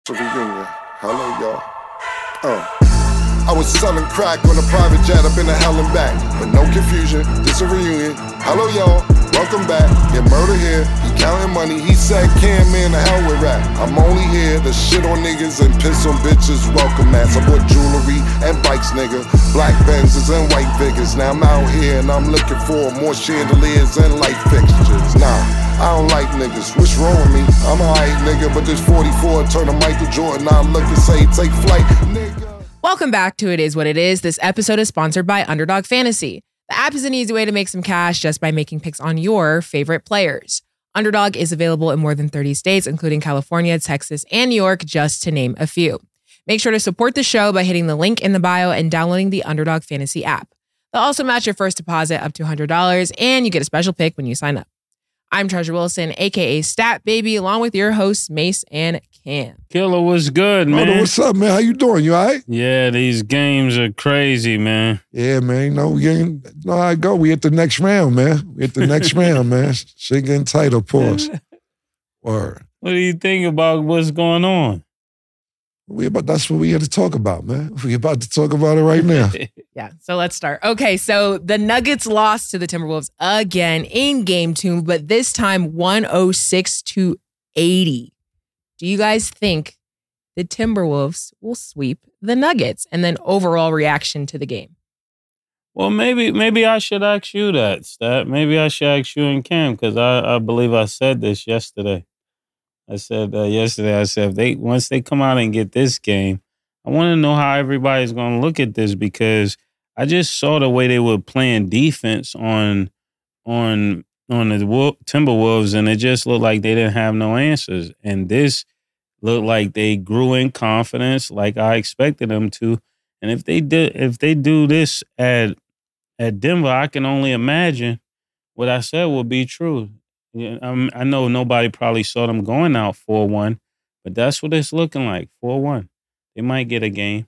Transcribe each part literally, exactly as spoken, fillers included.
Reunion. Hello, y'all. Uh. I was selling crack on a private jet up in the hell and back. But no confusion, this a reunion. Hello, y'all. Welcome back. Get murder here. He counting money. He said, "Can man, the hell with rap. I'm only here to shit on niggas and piss on bitches. Welcome, mats. I bought jewelry and bikes, nigga. Black Benzes and white Vickers. Now I'm out here and I'm looking for more chandeliers and light fixtures. Nah. I don't like niggas, what's wrong with me? I'm a alright nigga, but this forty-four turn to Michael Jordan. I look and say, take flight, nigga. Welcome back to It Is What It Is. This episode is sponsored by Underdog Fantasy. The app is an easy way to make some cash just by making picks on your favorite players. Underdog is available in more than thirty states, including California, Texas, and New York, just to name a few. Make sure to support the show by hitting the link in the bio and downloading the Underdog Fantasy app. They'll also match your first deposit up to one hundred dollars, and you get a special pick when you sign up. I'm Treasure Wilson, a k a. Stat Baby, along with your hosts, Mace and Cam. Killer, what's good, man? Brother, what's up, man? How you doing? You all right? Yeah, these games are crazy, man. Yeah, man. You know, we ain't, you know how I go. We at the next round, man. We at the next round, man. Shit getting tight, of course. Word. What do you think about what's going on? We about that's what we here to talk about, man. We about to talk about it right now. Yeah, so let's start. Okay, so the Nuggets lost to the Timberwolves again in game two, but this time one oh six to eighty. Do you guys think the Timberwolves will sweep the Nuggets? And then overall reaction to the game? Well, maybe maybe I should ask you that, Stat. Maybe I should ask you and Cam, because I, I believe I said this yesterday. I said uh, yesterday, I said, if they once they come out and get this game, I want to know how everybody's going to look at this, because I just saw the way they were playing defense on on on the Timberwolves, and it just looked like they didn't have no answers. And this looked like they grew in confidence, like I expected them to. And if they did, if they do this at at Denver, I can only imagine what I said will be true. Yeah, um, I know nobody probably saw them going out four one, but that's what it's looking like, four one. They might get a game.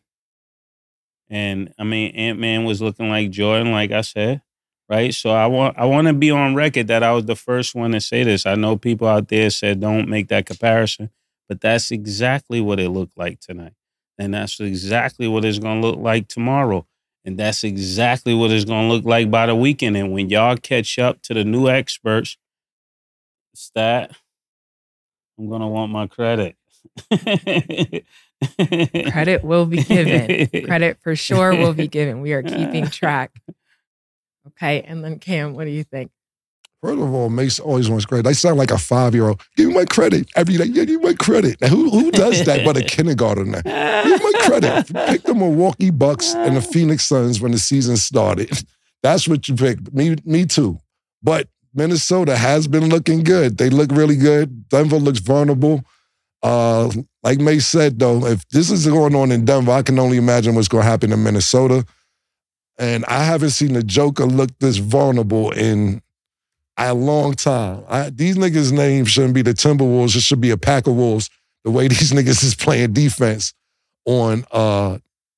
And, I mean, Ant-Man was looking like Jordan, like I said, right? So I want I want to be on record that I was the first one to say this. I know people out there said don't make that comparison, but that's exactly what it looked like tonight. And that's exactly what it's going to look like tomorrow. And that's exactly what it's going to look like by the weekend. And when y'all catch up to the new experts, Stat, I'm going to want my credit. Credit will be given. Credit for sure will be given. We are keeping track. Okay, and then Cam, what do you think? First of all, Mace always wants credit. I sound like a five-year-old. Give me my credit every day. Yeah, give me my credit. Now, who, who does that but a kindergartner? Give me my credit. You picked the Milwaukee Bucks and the Phoenix Suns when the season started. That's what you picked. Me, me too. But Minnesota has been looking good. They look really good. Denver looks vulnerable. Uh, like Mace said, though, if this is going on in Denver, I can only imagine what's going to happen in Minnesota. And I haven't seen the Joker look this vulnerable in a long time. I, these niggas' names shouldn't be the Timberwolves. It should be a Pack of Wolves. The way these niggas is playing defense on uh,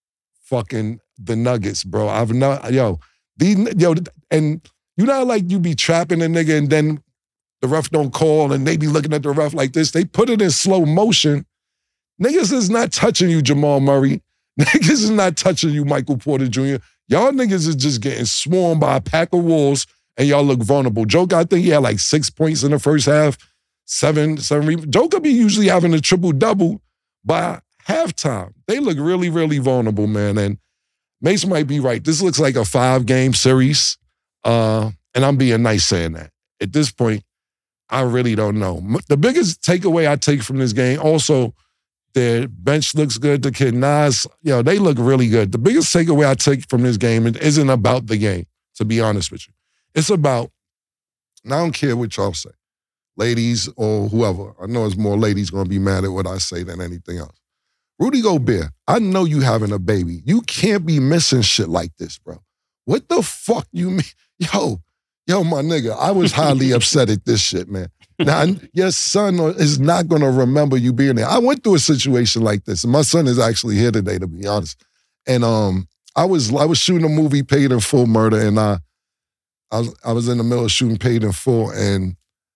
fucking the Nuggets, bro. I've not, yo, these, yo, and you know, like you be trapping a nigga and then the ref don't call and they be looking at the ref like this. They put it in slow motion. Niggas is not touching you, Jamal Murray. Niggas is not touching you, Michael Porter Junior Y'all niggas is just getting swarmed by a pack of wolves and y'all look vulnerable. Joker, I think he had like six points in the first half, seven, seven. Joker be usually having a triple-double by halftime. They look really, really vulnerable, man. And Mace might be right. This looks like a five-game series. Uh, and I'm being nice saying that. At this point, I really don't know. The biggest takeaway I take from this game, also, their bench looks good. The kid Nas, you know, they look really good. The biggest takeaway I take from this game isn't about the game, to be honest with you. It's about, and I don't care what y'all say, ladies or whoever. I know it's more ladies going to be mad at what I say than anything else. Rudy Gobert, I know you having a baby. You can't be missing shit like this, bro. What the fuck you mean? Yo, yo, my nigga, I was highly upset at this shit, man. Now, your son is not going to remember you being there. I went through a situation like this, and my son is actually here today, to be honest. And um, I was I was shooting a movie, Paid in Full Murder, and I, I, was, I was in the middle of shooting Paid in Full, and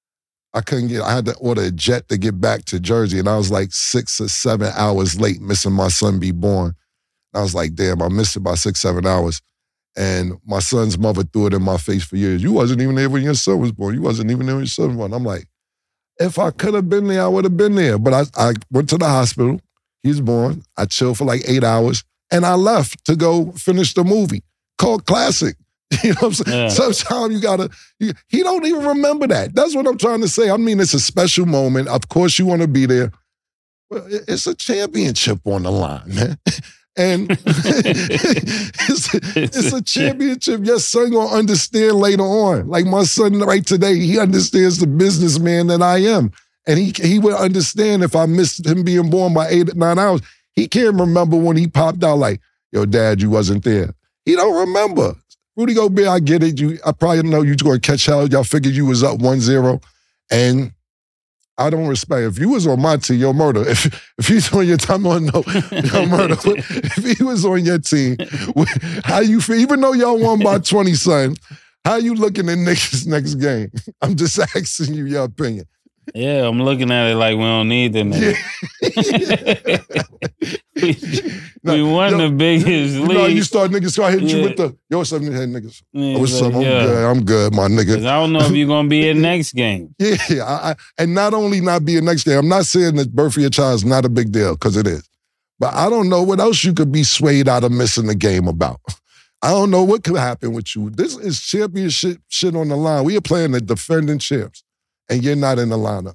I couldn't get, I had to order a jet to get back to Jersey, and I was like six or seven hours late missing my son be born. I was like, damn, I missed it by six, seven hours. And my son's mother threw it in my face for years. You wasn't even there when your son was born. You wasn't even there when your son was born. I'm like, if I could have been there, I would have been there. But I, I went to the hospital. He's born. I chilled for like eight hours, and I left to go finish the movie called Classic. You know what I'm saying? Yeah. Sometimes you gotta, you, he don't even remember that. That's what I'm trying to say. I mean, it's a special moment. Of course you want to be there. But it's a championship on the line, man. And it's, it's a championship your son gonna understand later on. Like my son right today, he understands the businessman that I am. And he, he would understand if I missed him being born by eight, nine hours. He can't remember when he popped out like, yo, Dad, you wasn't there. He don't remember. Rudy Gobert, I get it. You, I probably know you're going to catch hell. Y'all figured you was up one zero. And I don't respect. If you was on my team, yo, Murder. If if he's on your team, on no, yo, Murder. If he was on your team, how you feel? Even though y'all won by twenty, son, how you looking at Knicks next game? I'm just asking you your opinion. Yeah, I'm looking at it like we don't need the nigga. we no, we won yo, the biggest you league. know, you start niggas start hitting yeah. you with the, yo, what's up, hey, niggas? Yeah, oh, what's like, up? I'm yeah. good. I'm good, my nigga. I don't know if you're going to be in next game. Yeah, I, I, and not only not be in next game, I'm not saying that birth of your child is not a big deal, because it is. But I don't know what else you could be swayed out of missing the game about. I don't know what could happen with you. This is championship shit on the line. We are playing the defending champs, and you're not in the lineup.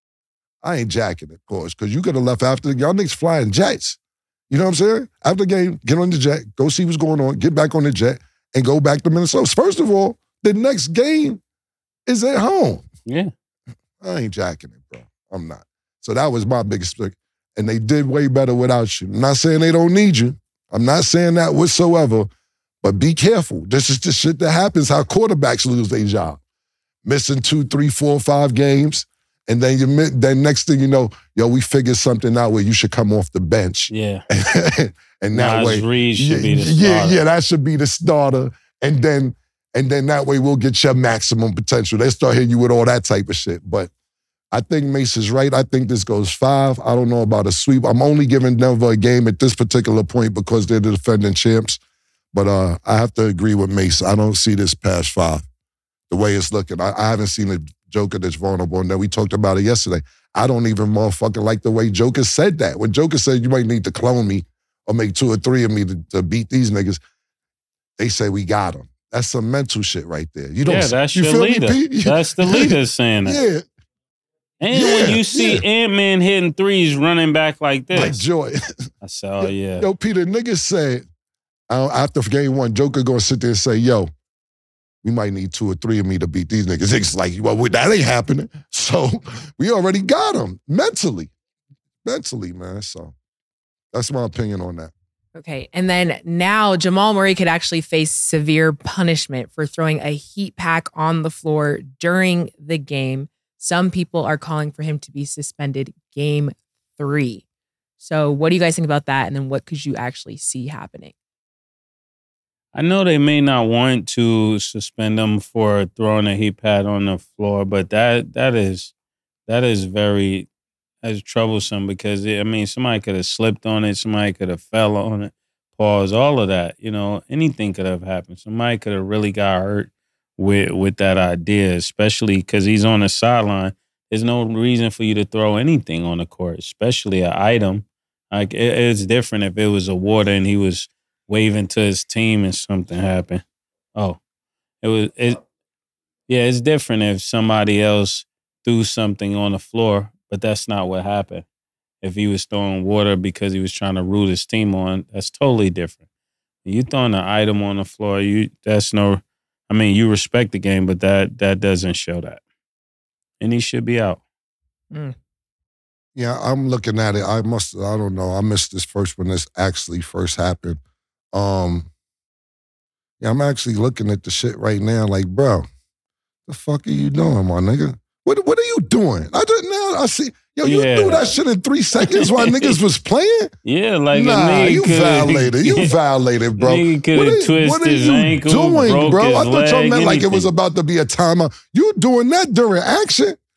I ain't jacking it, of course, because you could have left after. Y'all niggas flying jets. You know what I'm saying? After the game, get on the jet, go see what's going on, get back on the jet, and go back to Minnesota. First of all, the next game is at home. Yeah. I ain't jacking it, bro. I'm not. So that was my biggest pick. And they did way better without you. I'm not saying they don't need you. I'm not saying that whatsoever, but be careful. This is the shit that happens how quarterbacks lose their job. Missing two, three, four, five games. And then you then next thing you know, yo, we figured something out where you should come off the bench. Yeah. And that Nas way, Reed should yeah, be the yeah, starter. yeah, that should be the starter. And then, and then that way we'll get your maximum potential. They start hitting you with all that type of shit. But I think Mace is right. I think this goes five. I don't know about a sweep. I'm only giving Denver a game at this particular point because they're the defending champs. But uh, I have to agree with Mace. I don't see this past five. The way it's looking, I, I haven't seen a Joker that's vulnerable. And then we talked about it yesterday. I don't even motherfucking like the way Joker said that. When Joker said you might need to clone me or make two or three of me to, to beat these niggas, they say we got them. That's some mental shit right there. You don't. Yeah, that's you your feel leader. Me, Pete? That's the leader saying that. Yeah. And yeah, when you see yeah. Ant-Man hitting threes running back like this. Like joy. I said, oh, yeah. Yo, Peter, niggas said, uh, after game one, Joker gonna sit there and say, yo, we might need two or three of me to beat these niggas. It's like, well, that ain't happening. So we already got them mentally. Mentally, man. So that's my opinion on that. Okay. And then now Jamal Murray could actually face severe punishment for throwing a heat pack on the floor during the game. Some people are calling for him to be suspended game three. So what do you guys think about that? And then what could you actually see happening? I know they may not want to suspend him for throwing a heat pad on the floor, but that that is that is very that's troublesome because, I mean, somebody could have slipped on it. Somebody could have fell on it. Pause, all of that. You know, anything could have happened. Somebody could have really got hurt with with that idea, especially because he's on the sideline. There's no reason for you to throw anything on the court, especially an item. Like it, it's different if it was a water and he was waving to his team and something happened. Oh, it was it. Yeah, it's different if somebody else threw something on the floor, but that's not what happened. If he was throwing water because he was trying to root his team on, that's totally different. You throwing an item on the floor, you that's no. I mean, you respect the game, but that that doesn't show that. And he should be out. Mm. Yeah, I'm looking at it. I must, I don't know. I missed this first when this actually first happened. Um, yeah, I'm actually looking at the shit right now like, bro, the fuck are you doing, my nigga? What What are you doing? I didn't know. I see. Yo, you Yeah. do that shit in three seconds while niggas was playing? Yeah, like Nah, a nigga you coulda- violated. You violated, bro. Nigga coulda What are- twisted what are his you ankle, doing, broke bro? his I thought y'all leg, meant like it was anything. about to be a timeout. You doing that during action?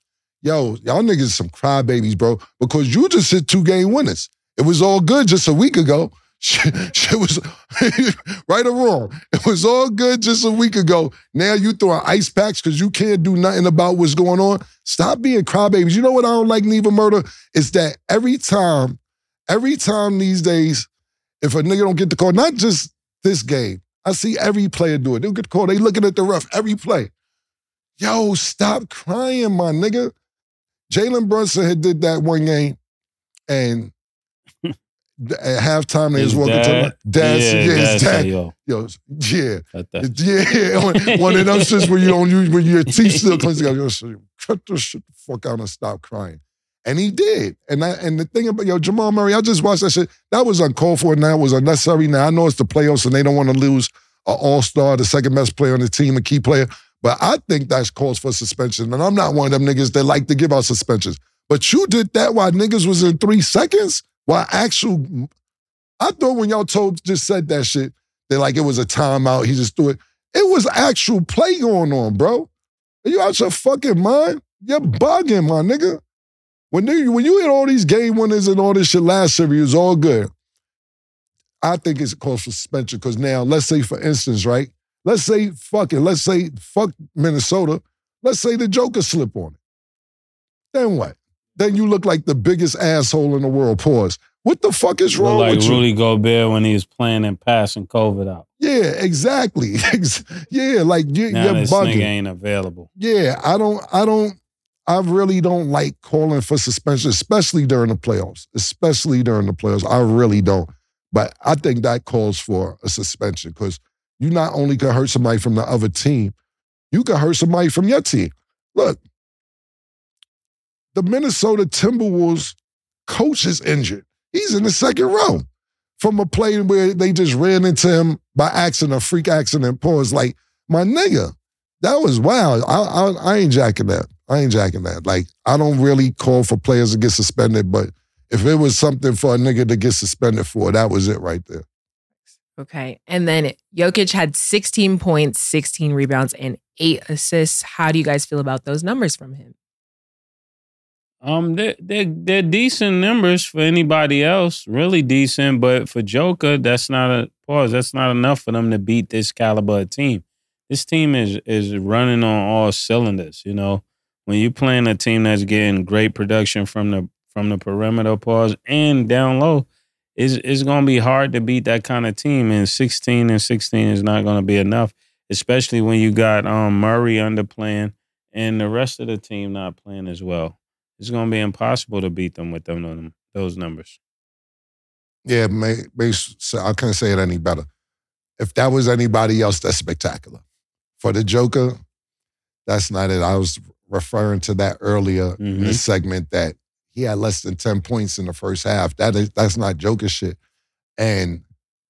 yo, y'all niggas some crybabies, bro, because you just hit two game winners. It was all good just a week ago. Shit, shit was right or wrong. It was all good just a week ago. Now you throwing ice packs because you can't do nothing about what's going on. Stop being crybabies. You know what I don't like, Neva Murder? Is that every time, every time these days, if a nigga don't get the call, not just this game, I see every player do it. They'll get the call. They looking at the ref every play. Yo, stop crying, my nigga. Jalen Brunson had did that one game, and at halftime, they was walking dad? to my dad. Yeah, Yeah, his dad dad. said, yo. Yo, yeah. That. Yeah. One, one of them shits where you don't use, when your teeth still comes together. Yo, so cut this shit the fuck out and stop crying. And he did. And I, and the thing about, yo, Jamal Murray, I just watched that shit. That was uncalled for and that was unnecessary. Now, I know it's the playoffs and they don't want to lose an all-star, the second best player on the team, a key player. But I think that's calls for suspension. And I'm not one of them niggas that like to give out suspensions. But you did that while niggas was in three seconds? While actual, I thought when y'all told, just said that shit, that like it was a timeout, he just threw it. It was actual play going on, bro. Are you out your fucking mind? You're bugging, my nigga. When you, when you hit all these game winners and all this shit last series, it was all good. I think it's a cause for suspension because now, let's say for instance, right? Let's say, fuck it, let's say, fuck Minnesota. Let's say the Joker slip on it. Then what? Then you look like the biggest asshole in the world. Pause. What the fuck is wrong like with you? Like Rudy Gobert when he was playing and passing COVID out. Yeah, exactly. yeah, like you, now you're this bugging. nigga ain't available. Yeah, I don't, I don't, I really don't like calling for suspension, especially during the playoffs. Especially during the playoffs. I really don't. But I think that calls for a suspension because you not only can hurt somebody from the other team, you can hurt somebody from your team. Look, the Minnesota Timberwolves coach is injured. He's in the second row from a play where they just ran into him by accident, a freak accident. Pause. Like, my nigga, that was wild. I, I, I ain't jacking that. I ain't jacking that. Like, I don't really call for players to get suspended, but if it was something for a nigga to get suspended for, that was it right there. Okay. And then Jokic had sixteen points, sixteen rebounds, and eight assists. How do you guys feel about those numbers from him? Um, they're, they're, they're decent numbers for anybody else, really decent. But for Joker, that's not a pause. That's not enough for them to beat this caliber of team. This team is is running on all cylinders. You know, when you're playing a team that's getting great production from the from the perimeter, pause, and down low, it's, it's going to be hard to beat that kind of team. And sixteen and sixteen is not going to be enough, especially when you got um, Murray underplaying and the rest of the team not playing as well. It's going to be impossible to beat them with them those numbers. Yeah, may, may, I couldn't say it any better. If that was anybody else, that's spectacular. For the Joker, that's not it. I was referring to that earlier mm-hmm. in the segment that he had less than ten points in the first half. That is, that's not Joker shit. And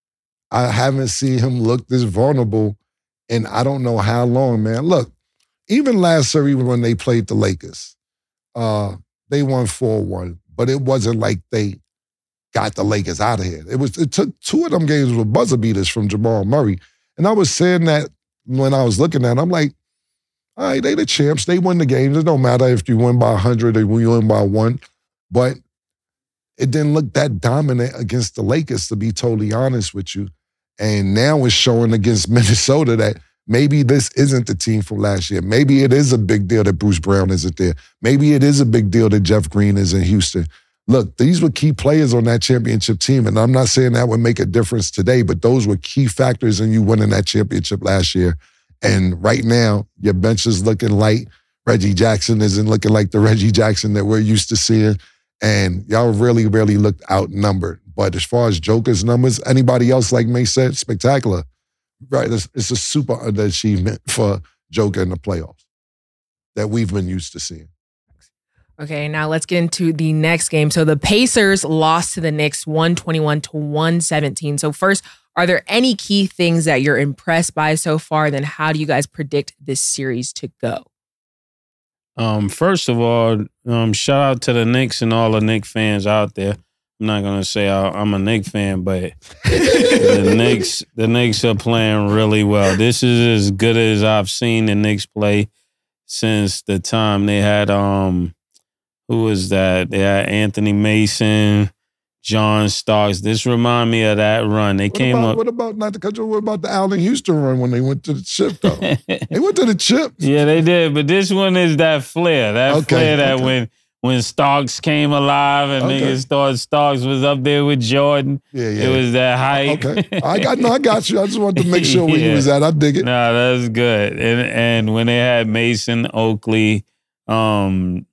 I haven't seen him look this vulnerable in I don't know how long, man. Look, even last series when they played the Lakers, Uh, they won four one, but it wasn't like they got the Lakers out of here. It was. It took two of them games with buzzer beaters from Jamal Murray. And I was saying that when I was looking at it, I'm like, all right, they the champs. They win the games. It don't matter if you win by one hundred or you win by one. But it didn't look that dominant against the Lakers, to be totally honest with you. And now it's showing against Minnesota that maybe this isn't the team from last year. Maybe it is a big deal that Bruce Brown isn't there. Maybe it is a big deal that Jeff Green is in Houston. Look, these were key players on that championship team, and I'm not saying that would make a difference today, but those were key factors in you winning that championship last year. And right now, your bench is looking light. Reggie Jackson isn't looking like the Reggie Jackson that we're used to seeing. And y'all really, really looked outnumbered. But as far as Joker's numbers, anybody else, like May said, spectacular. Right, it's, it's a super underachievement for Joker in the playoffs that we've been used to seeing. Okay, now let's get into the next game. So the Pacers lost to the Knicks one twenty-one to one seventeen. So first, are there any key things that you're impressed by so far? Then how do you guys predict this series to go? Um, first of all, um, shout out to the Knicks and all the Knicks fans out there. I'm not gonna say I'm a Knicks fan, but the Knicks, the Knicks are playing really well. This is as good as I've seen the Knicks play since the time they had um who was that? They had Anthony Mason, John Starks. This remind me of that run. They what came about, up. What about not the country? What about the Allen Houston run when they went to the chip though? They went to the chip. Yeah, they did. But this one is that flair. That Okay, flair that okay. when when Starks came alive and Okay. niggas thought Starks was up there with Jordan. Yeah, yeah. It was that hype. Okay, I got no, I got you. I just wanted to make sure where you Yeah. was at. I dig it. No, that's good. And and when they had Mason, Oakley, um,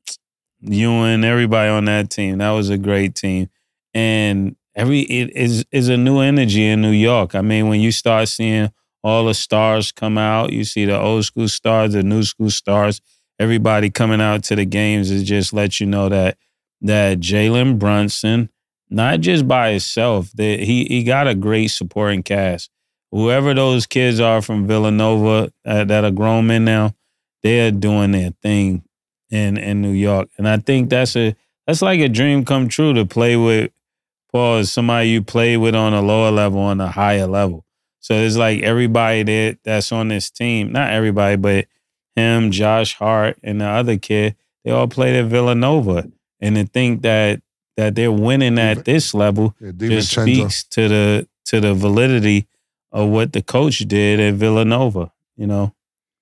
Ewan, everybody on that team, that was a great team. And every it is is a new energy in New York. I mean, when you start seeing all the stars come out, you see the old school stars, the new school stars, everybody coming out to the games, it just lets you know that that Jalen Brunson, not just by himself, that he he got a great supporting cast. Whoever those kids are from Villanova uh, that are grown men now, they are doing their thing in in New York, and I think that's a that's like a dream come true to play with. Paul is somebody you play with on a lower level, on a higher level. So it's like everybody that that's on this team, not everybody, but him, Josh Hart, and the other kid, they all played at Villanova. And to think that that they're winning at this level Yeah, just DiVincenzo. speaks to the to the validity of what the coach did at Villanova, you know.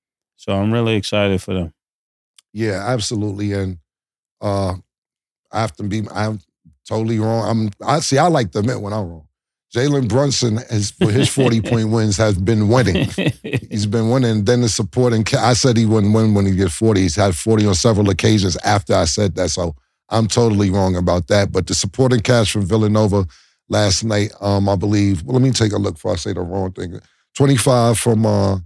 So I'm really excited for them. Yeah, absolutely. And uh, I have to be, I'm totally wrong. I'm, I see, I like to admit when I'm wrong. Jalen Brunson, has, for his forty-point wins, has been winning. He's been winning. Then the supporting, ca- I said he wouldn't win when he get forty. He's had forty on several occasions after I said that. So I'm totally wrong about that. But the supporting cast from Villanova last night, um, I believe, well, let me take a look before I say the wrong thing. twenty-five from uh,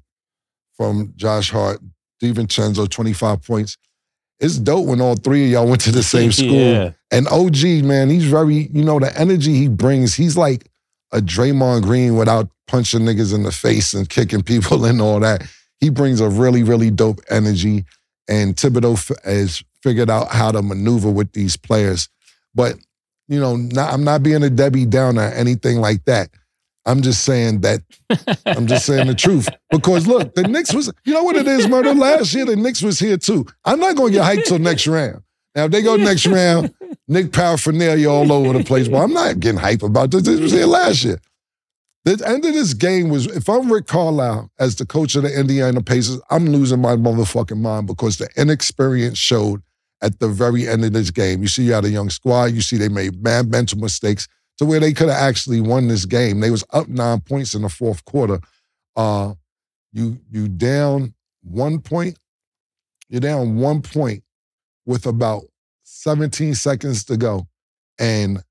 from Josh Hart, DiVincenzo, twenty-five points. It's dope when all three of y'all went to the same school. Yeah. And O G, man, he's very, you know, the energy he brings, he's like a Draymond Green without punching niggas in the face and kicking people and all that. He brings a really, really dope energy. And Thibodeau f- has figured out how to maneuver with these players. But, you know, not, I'm not being a Debbie Downer or anything like that. I'm just saying that, I'm just saying the truth. Because look, the Knicks was, you know what it is, Murder? Last year, the Knicks was here too. I'm not going to get hyped till next round. Now, if they go next round, Nick paraphernalia all over the place. Well, I'm not getting hype about this. This was here last year. The end of this game was, if I'm Rick Carlisle as the coach of the Indiana Pacers, I'm losing my motherfucking mind because the inexperience showed at the very end of this game. You see you had a young squad. You see they made bad mental mistakes to where they could have actually won this game. They was up nine points in the fourth quarter. Uh, you you down one point. You're down one point with about seventeen seconds to go, and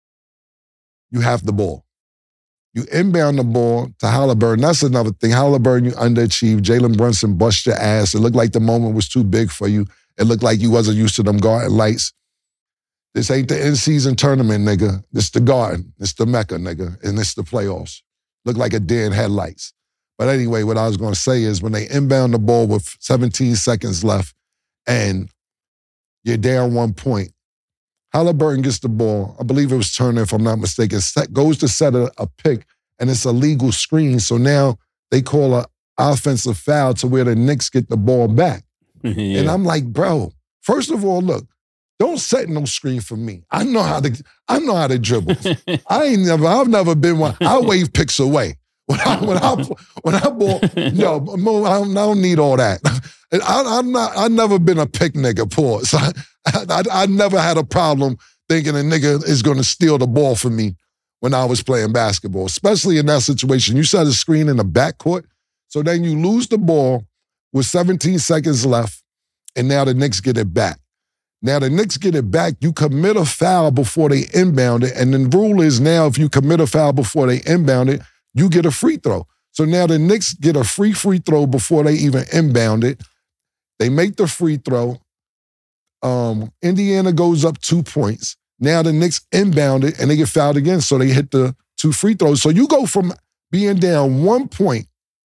you have the ball. You inbound the ball to Halliburton. That's another thing. Halliburton, you underachieved. Jalen Brunson bust your ass. It looked like the moment was too big for you. It looked like you wasn't used to them Garden lights. This ain't the in-season tournament, nigga. This the Garden. It's the Mecca, nigga. And it's the playoffs. Look like a deer in headlights. But anyway, what I was going to say is when they inbound the ball with seventeen seconds left and you're down one point, Halliburton gets the ball. I believe it was Turner, if I'm not mistaken, set, goes to set a, a pick, and it's a legal screen. So now they call an offensive foul to where the Knicks get the ball back. Yeah. And I'm like, bro, first of all, look, don't set no screen for me. I know how to, I know how to dribble. I ain't never, I've never been one. I wave picks away. When I, when I, when I ball, yo, Mo, I don't, I don't need all that. I, I'm not, I've never been a pick nigga, pause. I, I, I never had a problem thinking a nigga is going to steal the ball from me when I was playing basketball, especially in that situation. You set a screen in the backcourt, so then you lose the ball with seventeen seconds left, and now the Knicks get it back. Now the Knicks get it back, you commit a foul before they inbound it, and the rule is now if you commit a foul before they inbound it, you get a free throw. So now the Knicks get a free free throw before they even inbound it. They make the free throw. Um, Indiana goes up two points. Now the Knicks inbound it and they get fouled again, so they hit the two free throws. So you go from being down one point,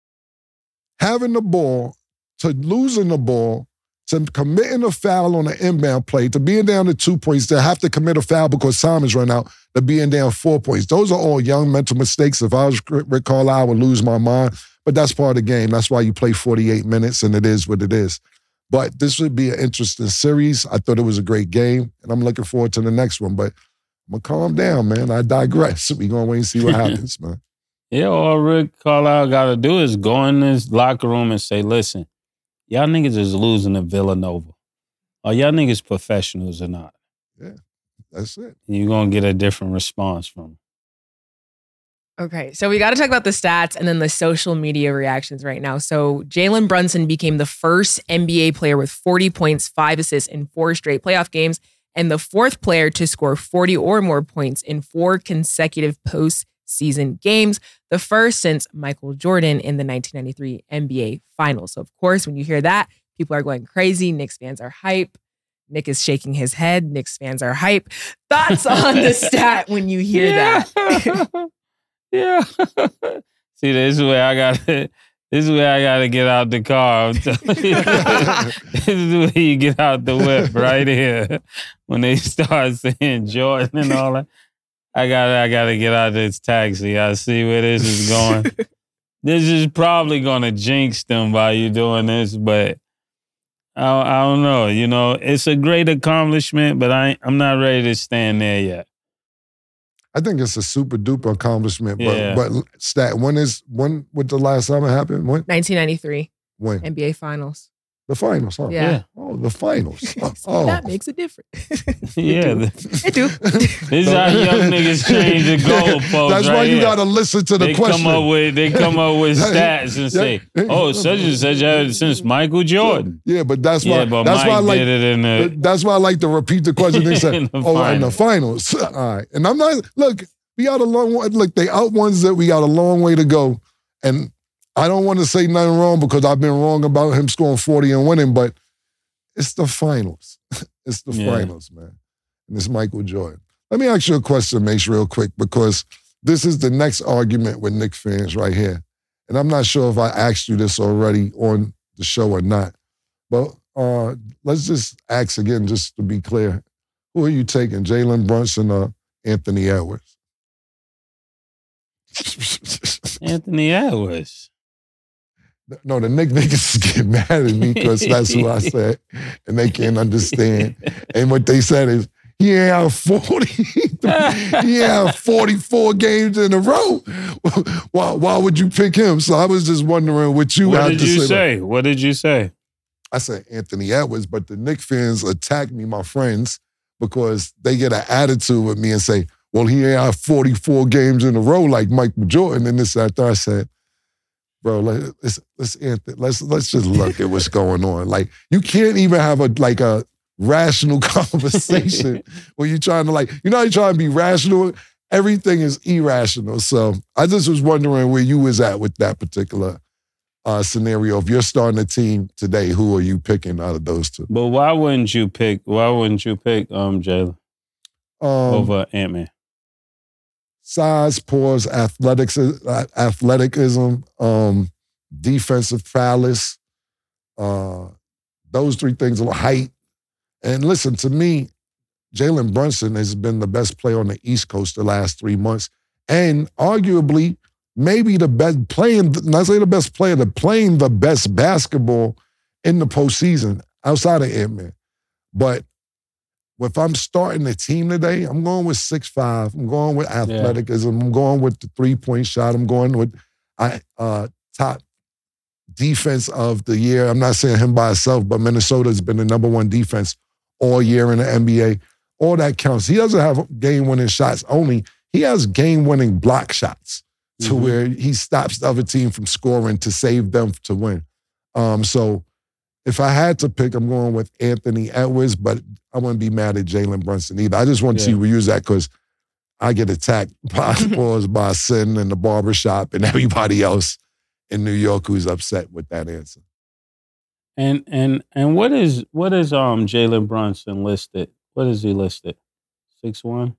having the ball, to losing the ball, to committing a foul on an inbound play, to being down to two points, to have to commit a foul because time has run out, to being down four points. Those are all young mental mistakes. If I was Rick Carlisle, I would lose my mind. But that's part of the game. That's why you play forty-eight minutes, and it is what it is. But this would be an interesting series. I thought it was a great game, and I'm looking forward to the next one. But I'm going to calm down, man. I digress. We're going to wait and see what happens, man. Yeah, all Rick Carlisle got to do is go in this locker room and say, listen, y'all niggas is losing to Villanova. Are y'all niggas professionals or not? Yeah, that's it. And you're going to get a different response from them. Okay, so we got to talk about the stats and then the social media reactions right now. So Jalen Brunson became the first N B A player with forty points, five assists in four straight playoff games, and the fourth player to score forty or more points in four consecutive postseason games, the first since Michael Jordan in the nineteen ninety-three N B A Finals. So of course, when you hear that, people are going crazy. Knicks fans are hype. Nick is shaking his head. Knicks fans are hype. Thoughts on the stat when you hear yeah. that? Yeah. See, this is where I got to, this is where I got to get out the car. I'm telling you. This is where you get out the whip right here. When they start saying Jordan and all that, I got I got to get out this taxi. I see where this is going. This is probably going to jinx them by you doing this, but I, I don't know. You know, it's a great accomplishment, but I, I'm not ready to stand there yet. I think it's a super duper accomplishment. But Yeah. but stat, when is when what the last time it happened? When? nineteen ninety-three When? N B A Finals. The finals, huh? Yeah. Oh, the finals. So Oh. that makes a difference. Yeah. It do. This is how young niggas change the goalposts. That's right why you here. gotta listen to the They question. come up with they come up with stats and say, Yeah. "Oh, such and such had since Michael Jordan." Yeah, but that's why Yeah, but that's Mike why I like did it in the. that's why I like to repeat the question. They say, In the "Oh, in the finals." All right, and I'm not. Look, we got a long way. Look, they out ones that we got a long way to go, and I don't want to say nothing wrong because I've been wrong about him scoring forty and winning, but it's the finals. It's the Yeah. finals, man, and it's Michael Jordan. Let me ask you a question, Mace, real quick, because this is the next argument with Knicks fans right here, and I'm not sure if I asked you this already on the show or not, but uh, let's just ask again, just to be clear. Who are you taking, Jalen Brunson or Anthony Edwards? Anthony Edwards. No, the Knicks niggas get mad at me because that's who I said, and they can't understand. And what they said is, he ain't have forty, he ain't have forty-four games in a row. Why, why would you pick him? So I was just wondering what you What had did to you say. say? What did you say? I said Anthony Edwards, but the Knicks fans attack me, my friends, because they get an attitude with me and say, well, he ain't have forty-four games in a row like Michael Jordan. And this after I said, bro, let's let's let's let's just look at what's going on. Like, you can't even have a like a rational conversation where you're trying to like, you know, you're trying to be rational. Everything is irrational. So I just was wondering where you was at with that particular uh, scenario. If you're starting a team today, who are you picking out of those two? But why wouldn't you pick? Why wouldn't you pick um Jalen Um, over Ant-Man? Size, pause, athletics, uh, athleticism, um, defensive prowess, uh, those three things, height. And listen, to me, Jalen Brunson has been the best player on the East Coast the last three months. And arguably, maybe the best playing, not say the best player, the playing the best basketball in the postseason outside of Ant-Man. But if I'm starting a team today, I'm going with six five. I'm going with athleticism. Yeah. I'm going with the three-point shot. I'm going with uh, top defense of the year. I'm not saying him by himself, but Minnesota's been the number one defense all year in the N B A. All that counts. He doesn't have game-winning shots only. He has game-winning block shots to mm-hmm. where he stops the other team from scoring to save them to win. Um, so if I had to pick, I'm going with Anthony Edwards, but I wouldn't be mad at Jalen Brunson either. I just want to yeah. see who use that because I get attacked by, by Sin and the barbershop and everybody else in New York who's upset with that answer. And and and what is what is um Jalen Brunson listed? What is he listed? six one?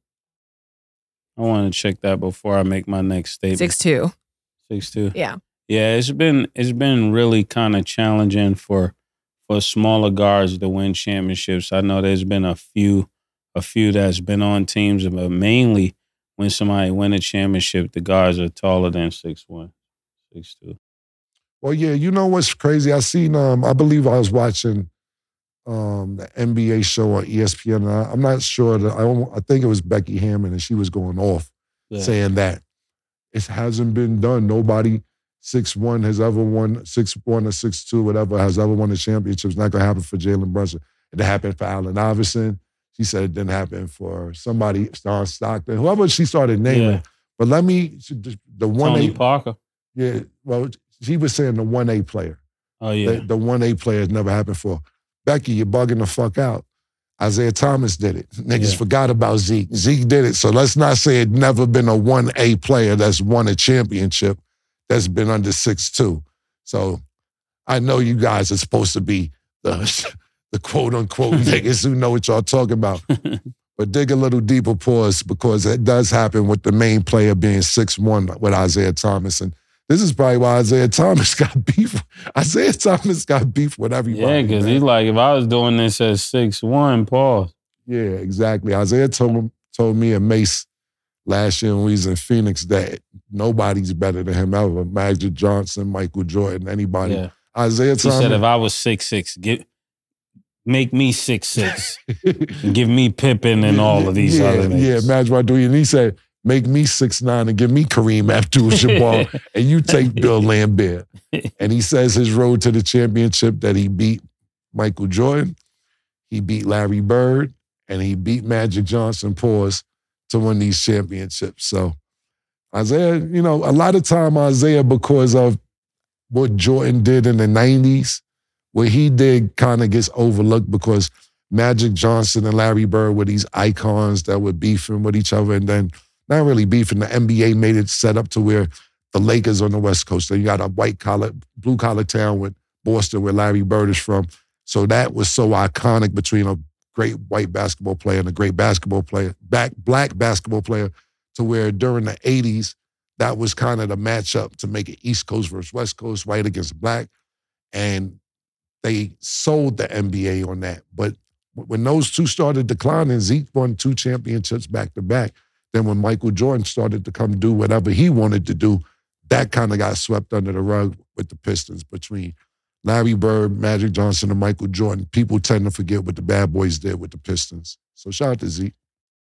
I want to check that before I make my next statement. six two. six two? Yeah. Yeah, it's been it's been really kind of challenging for for smaller guards to win championships. I know there's been a few a few that's been on teams, but mainly when somebody win a championship, the guards are taller than six one, six two. Well, yeah, you know what's crazy? I seen, um, I believe I was watching um, the N B A show on E S P N. I, I'm not sure. That, I, don't, I think it was Becky Hammond, and she was going off Yeah. saying that it hasn't been done. Nobody six one has ever won, six one or six two, whatever, has ever won a championship. It's not going to happen for Jalen Brunson. It happened for Allen Iverson. She said it didn't happen for somebody, Star Stockton, whoever she started naming. Yeah. But let me, the one Tony A, Parker. yeah, well, she was saying the one A player. Oh, yeah. The, the one A player has never happened for. Becky, you're bugging the fuck out. Isaiah Thomas did it. Niggas Yeah. forgot about Zeke. Zeke did it. So let's not say it never been a one A player that's won a championship that's been under six two. So I know you guys are supposed to be the, the quote-unquote niggas who know what y'all talking about. But dig a little deeper, pause, because it does happen with the main player being six one with Isaiah Thomas. And this is probably why Isaiah Thomas got beef. Isaiah Thomas got beef with everybody. Yeah, because he's like, if I was doing this at six one, pause. Yeah, exactly. Isaiah told, told me and Mace last year when we was in Phoenix that nobody's better than him ever. Magic Johnson, Michael Jordan, anybody. Yeah. Isaiah He Thomas. said, if I was six six, get, make me six six. And give me Pippen and all of these yeah, other niggas. Yeah, Magic Johnson. And he said, make me six nine and give me Kareem Abdul-Jabbar and you take Bill Lambert. And he says his road to the championship that he beat Michael Jordan, he beat Larry Bird, and he beat Magic Johnson, pause, to win these championships. So Isaiah, you know, a lot of time Isaiah, because of what Jordan did in the nineties, what he did kind of gets overlooked because Magic Johnson and Larry Bird were these icons that were beefing with each other, and then not really beefing. The N B A made it set up to where the Lakers on the West Coast, so you got a white collar, blue collar town with Boston, where Larry Bird is from. So that was so iconic between a great white basketball player and a great basketball player, back black basketball player, to where during the eighties, that was kind of the matchup to make it East Coast versus West Coast, white against black. And they sold the N B A on that. But when those two started declining, Zeke won two championships back to back. Then when Michael Jordan started to come do whatever he wanted to do, that kind of got swept under the rug with the Pistons between Larry Bird, Magic Johnson, and Michael Jordan. People tend to forget what the bad boys did with the Pistons. So shout out to Zeke.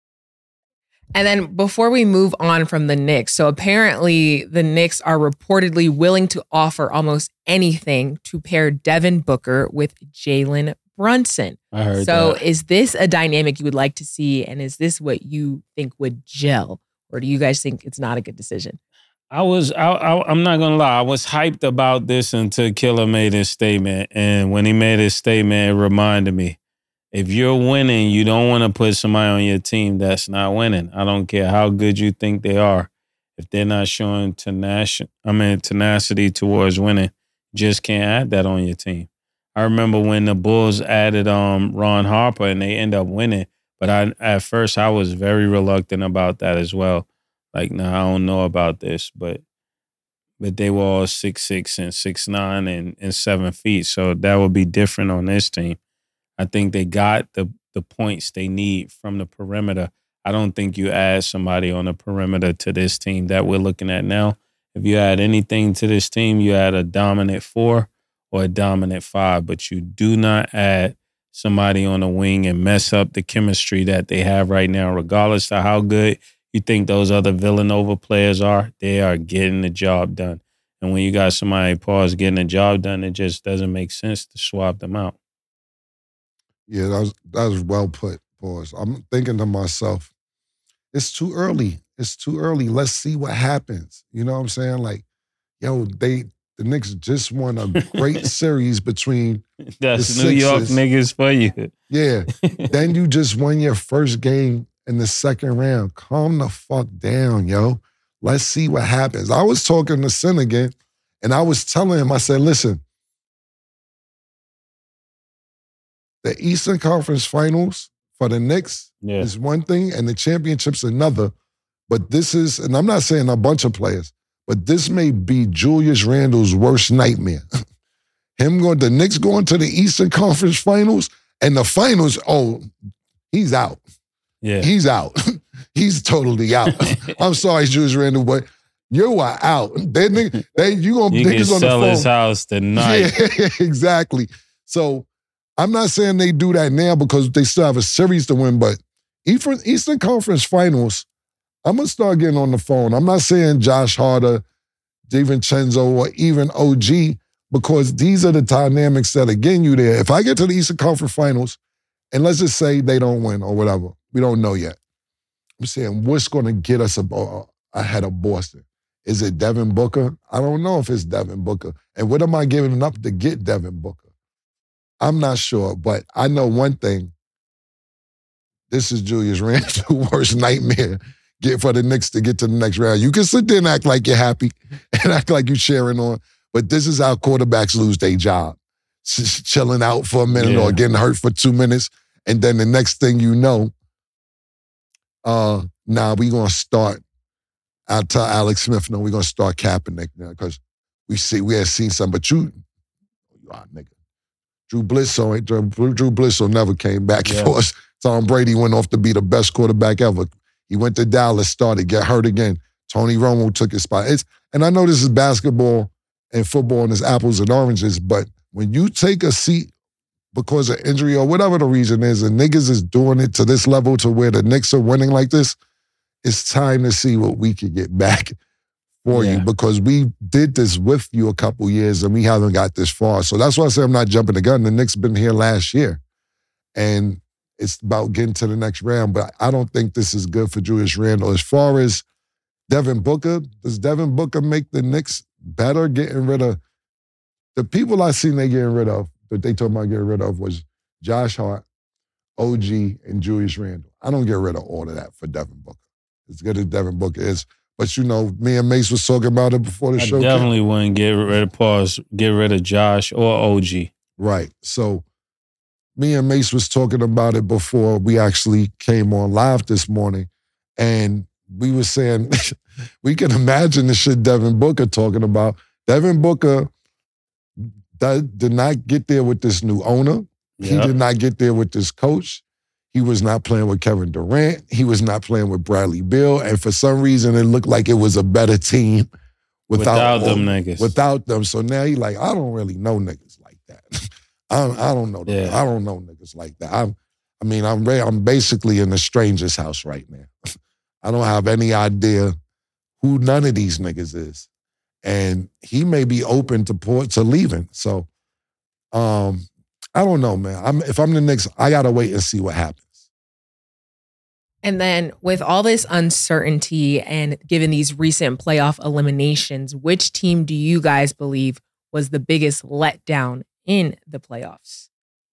And then before we move on from the Knicks, so apparently the Knicks are reportedly willing to offer almost anything to pair Devin Booker with Jalen Brunson. I heard so that. is this a dynamic you would like to see? And is this what you think would gel? Or do you guys think it's not a good decision? I was, I, I, I'm not going to lie, I was hyped about this until Killer made his statement. And when he made his statement, it reminded me, if you're winning, you don't want to put somebody on your team that's not winning. I don't care how good you think they are. If they're not showing tenacity, I mean, tenacity towards winning, just can't add that on your team. I remember when the Bulls added um, Ron Harper and they end up winning. But I, at first, I was very reluctant about that as well. Like, nah, I don't know about this. But but they were all six six and six nine and, and seven feet. So that would be different on this team. I think they got the the points they need from the perimeter. I don't think you add somebody on the perimeter to this team that we're looking at now. If you add anything to this team, you add a dominant four or a dominant five, but you do not add somebody on the wing and mess up the chemistry that they have right now, regardless of how good you think those other Villanova players are. They are getting the job done. And when you got somebody, pause, getting the job done, it just doesn't make sense to swap them out. Yeah, that was that was well put, pause. I'm thinking to myself, it's too early. It's too early. Let's see what happens. You know what I'm saying? Like, yo, they the Knicks just won a great series between That's the New York Sixers. niggas for you. Yeah. Then you just won your first game in the second round. Calm the fuck down, yo. Let's see what happens. I was talking to Sin again, and I was telling him, I said, listen, the Eastern Conference Finals for the Knicks Yeah. is one thing, and the championship's another. But this is, and I'm not saying a bunch of players, but this may be Julius Randle's worst nightmare. Him going, the Knicks going to the Eastern Conference Finals, and the finals, oh, he's out. Yeah. He's out. He's totally out. I'm sorry, Julius Randle, but you are out. They, they, you gonna You niggas can on sell the phone. his house tonight. Yeah, exactly. So I'm not saying they do that now because they still have a series to win, but Eastern, Eastern Conference Finals, I'm going to start getting on the phone. I'm not saying Josh Harder, DiVincenzo, or even O G, because these are the dynamics that are getting you there. If I get to the Eastern Conference Finals, and let's just say they don't win or whatever, we don't know yet. I'm saying, what's going to get us ahead of Boston? Is it Devin Booker? I don't know if it's Devin Booker. And what am I giving up to get Devin Booker? I'm not sure, but I know one thing. This is Julius Randle's worst nightmare get for the Knicks to get to the next round. You can sit there and act like you're happy and act like you're cheering on, but this is how quarterbacks lose their job. Just chilling out for a minute yeah. or getting hurt for two minutes, and then the next thing you know, uh, nah, we're going to start. I'll tell Alex Smith, no, we're going to start Kaepernick now because we see we had seen some, but you, you are, nigga. Drew Bledsoe, ain't Drew, Drew Bledsoe never came back yeah. for us. Tom Brady went off to be the best quarterback ever. He went to Dallas, started, get hurt again. Tony Romo took his spot. It's, and I know this is basketball and football and it's apples and oranges, but when you take a seat because of injury or whatever the reason is, and niggas is doing it to this level to where the Knicks are winning like this, it's time to see what we can get back for yeah. you because we did this with you a couple years and we haven't got this far. So that's why I say I'm not jumping the gun. The Knicks been here last year. And it's about getting to the next round. But I don't think this is good for Julius Randle. As far as Devin Booker, does Devin Booker make the Knicks better getting rid of the people I seen they getting rid of, that they talking about getting rid of was Josh Hart, O G, and Julius Randle. I don't get rid of all of that for Devin Booker. As good as Devin Booker is. But, you know, me and Mace was talking about it before the I show. definitely came. wouldn't get rid of pause, get rid of Josh or O G. Right. So me and Mace was talking about it before we actually came on live this morning. And we were saying, we can imagine the shit Devin Booker talking about. Devin Booker that did not get there with this new owner. Yep. He did not get there with this coach. He was not playing with Kevin Durant. He was not playing with Bradley Beal. And for some reason, it looked like it was a better team without, without them niggas. Without them. So now he like, I don't really know niggas like that. I, I don't know. Yeah. I don't know niggas like that. I'm, I mean, I'm I'm basically in a stranger's house right now. I don't have any idea who none of these niggas is. And he may be open to port to leaving. So, um, I don't know, man. I'm, if I'm the Knicks, I got to wait and see what happens. And then with all this uncertainty and given these recent playoff eliminations, which team do you guys believe was the biggest letdown in the playoffs?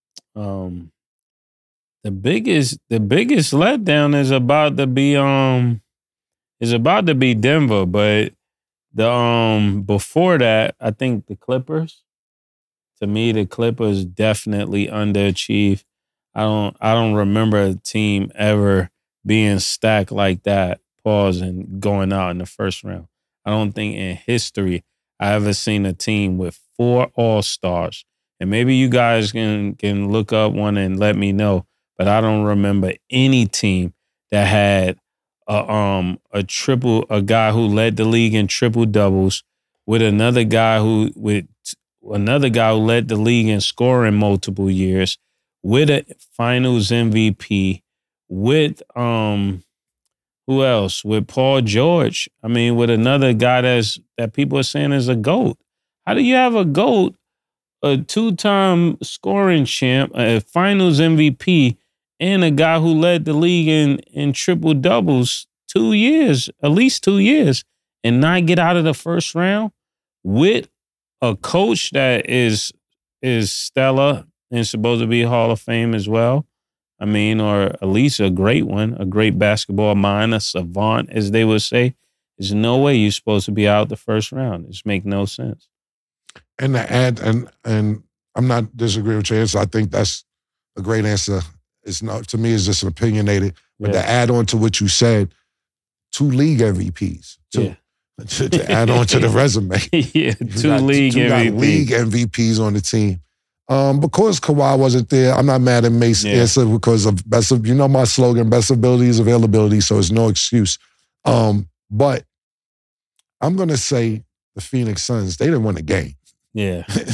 Um, the biggest, the biggest letdown is about to be um, is about to be Denver, but the um before that, I think the Clippers. To me, the Clippers definitely underachieved. I don't I don't remember a team ever being stacked like that, pause, and going out in the first round. I don't think in history I ever seen a team with four All-Stars. And maybe you guys can can look up one and let me know, but I don't remember any team that had a um a triple a guy who led the league in triple doubles with another guy who with Another guy who led the league in scoring multiple years, with a Finals M V P, with um, who else? With Paul George. I mean, with another guy that's that people are saying is a GOAT. How do you have a GOAT, a two-time scoring champ, a Finals M V P, and a guy who led the league in in triple doubles two years, at least two years, and not get out of the first round with a coach that is is stellar and supposed to be Hall of Fame as well. I mean, or at least a great one, a great basketball mind, a savant, as they would say. There's no way you're supposed to be out the first round. It just makes no sense. And the add, and and I'm not disagreeing with your answer. I think that's a great answer. It's not, to me, it's just opinionated. But yeah. to add on to what you said, two league M V Ps. Two. Yeah. To, to add on to the resume. yeah, two got, league two M V Ps. Got league M V Ps on the team. Um, because Kawhi wasn't there, I'm not mad at Mace's yeah. answer because of best of, you know my slogan, best ability is availability, so it's no excuse. Um, but I'm going to say the Phoenix Suns, they didn't win the game. Yeah.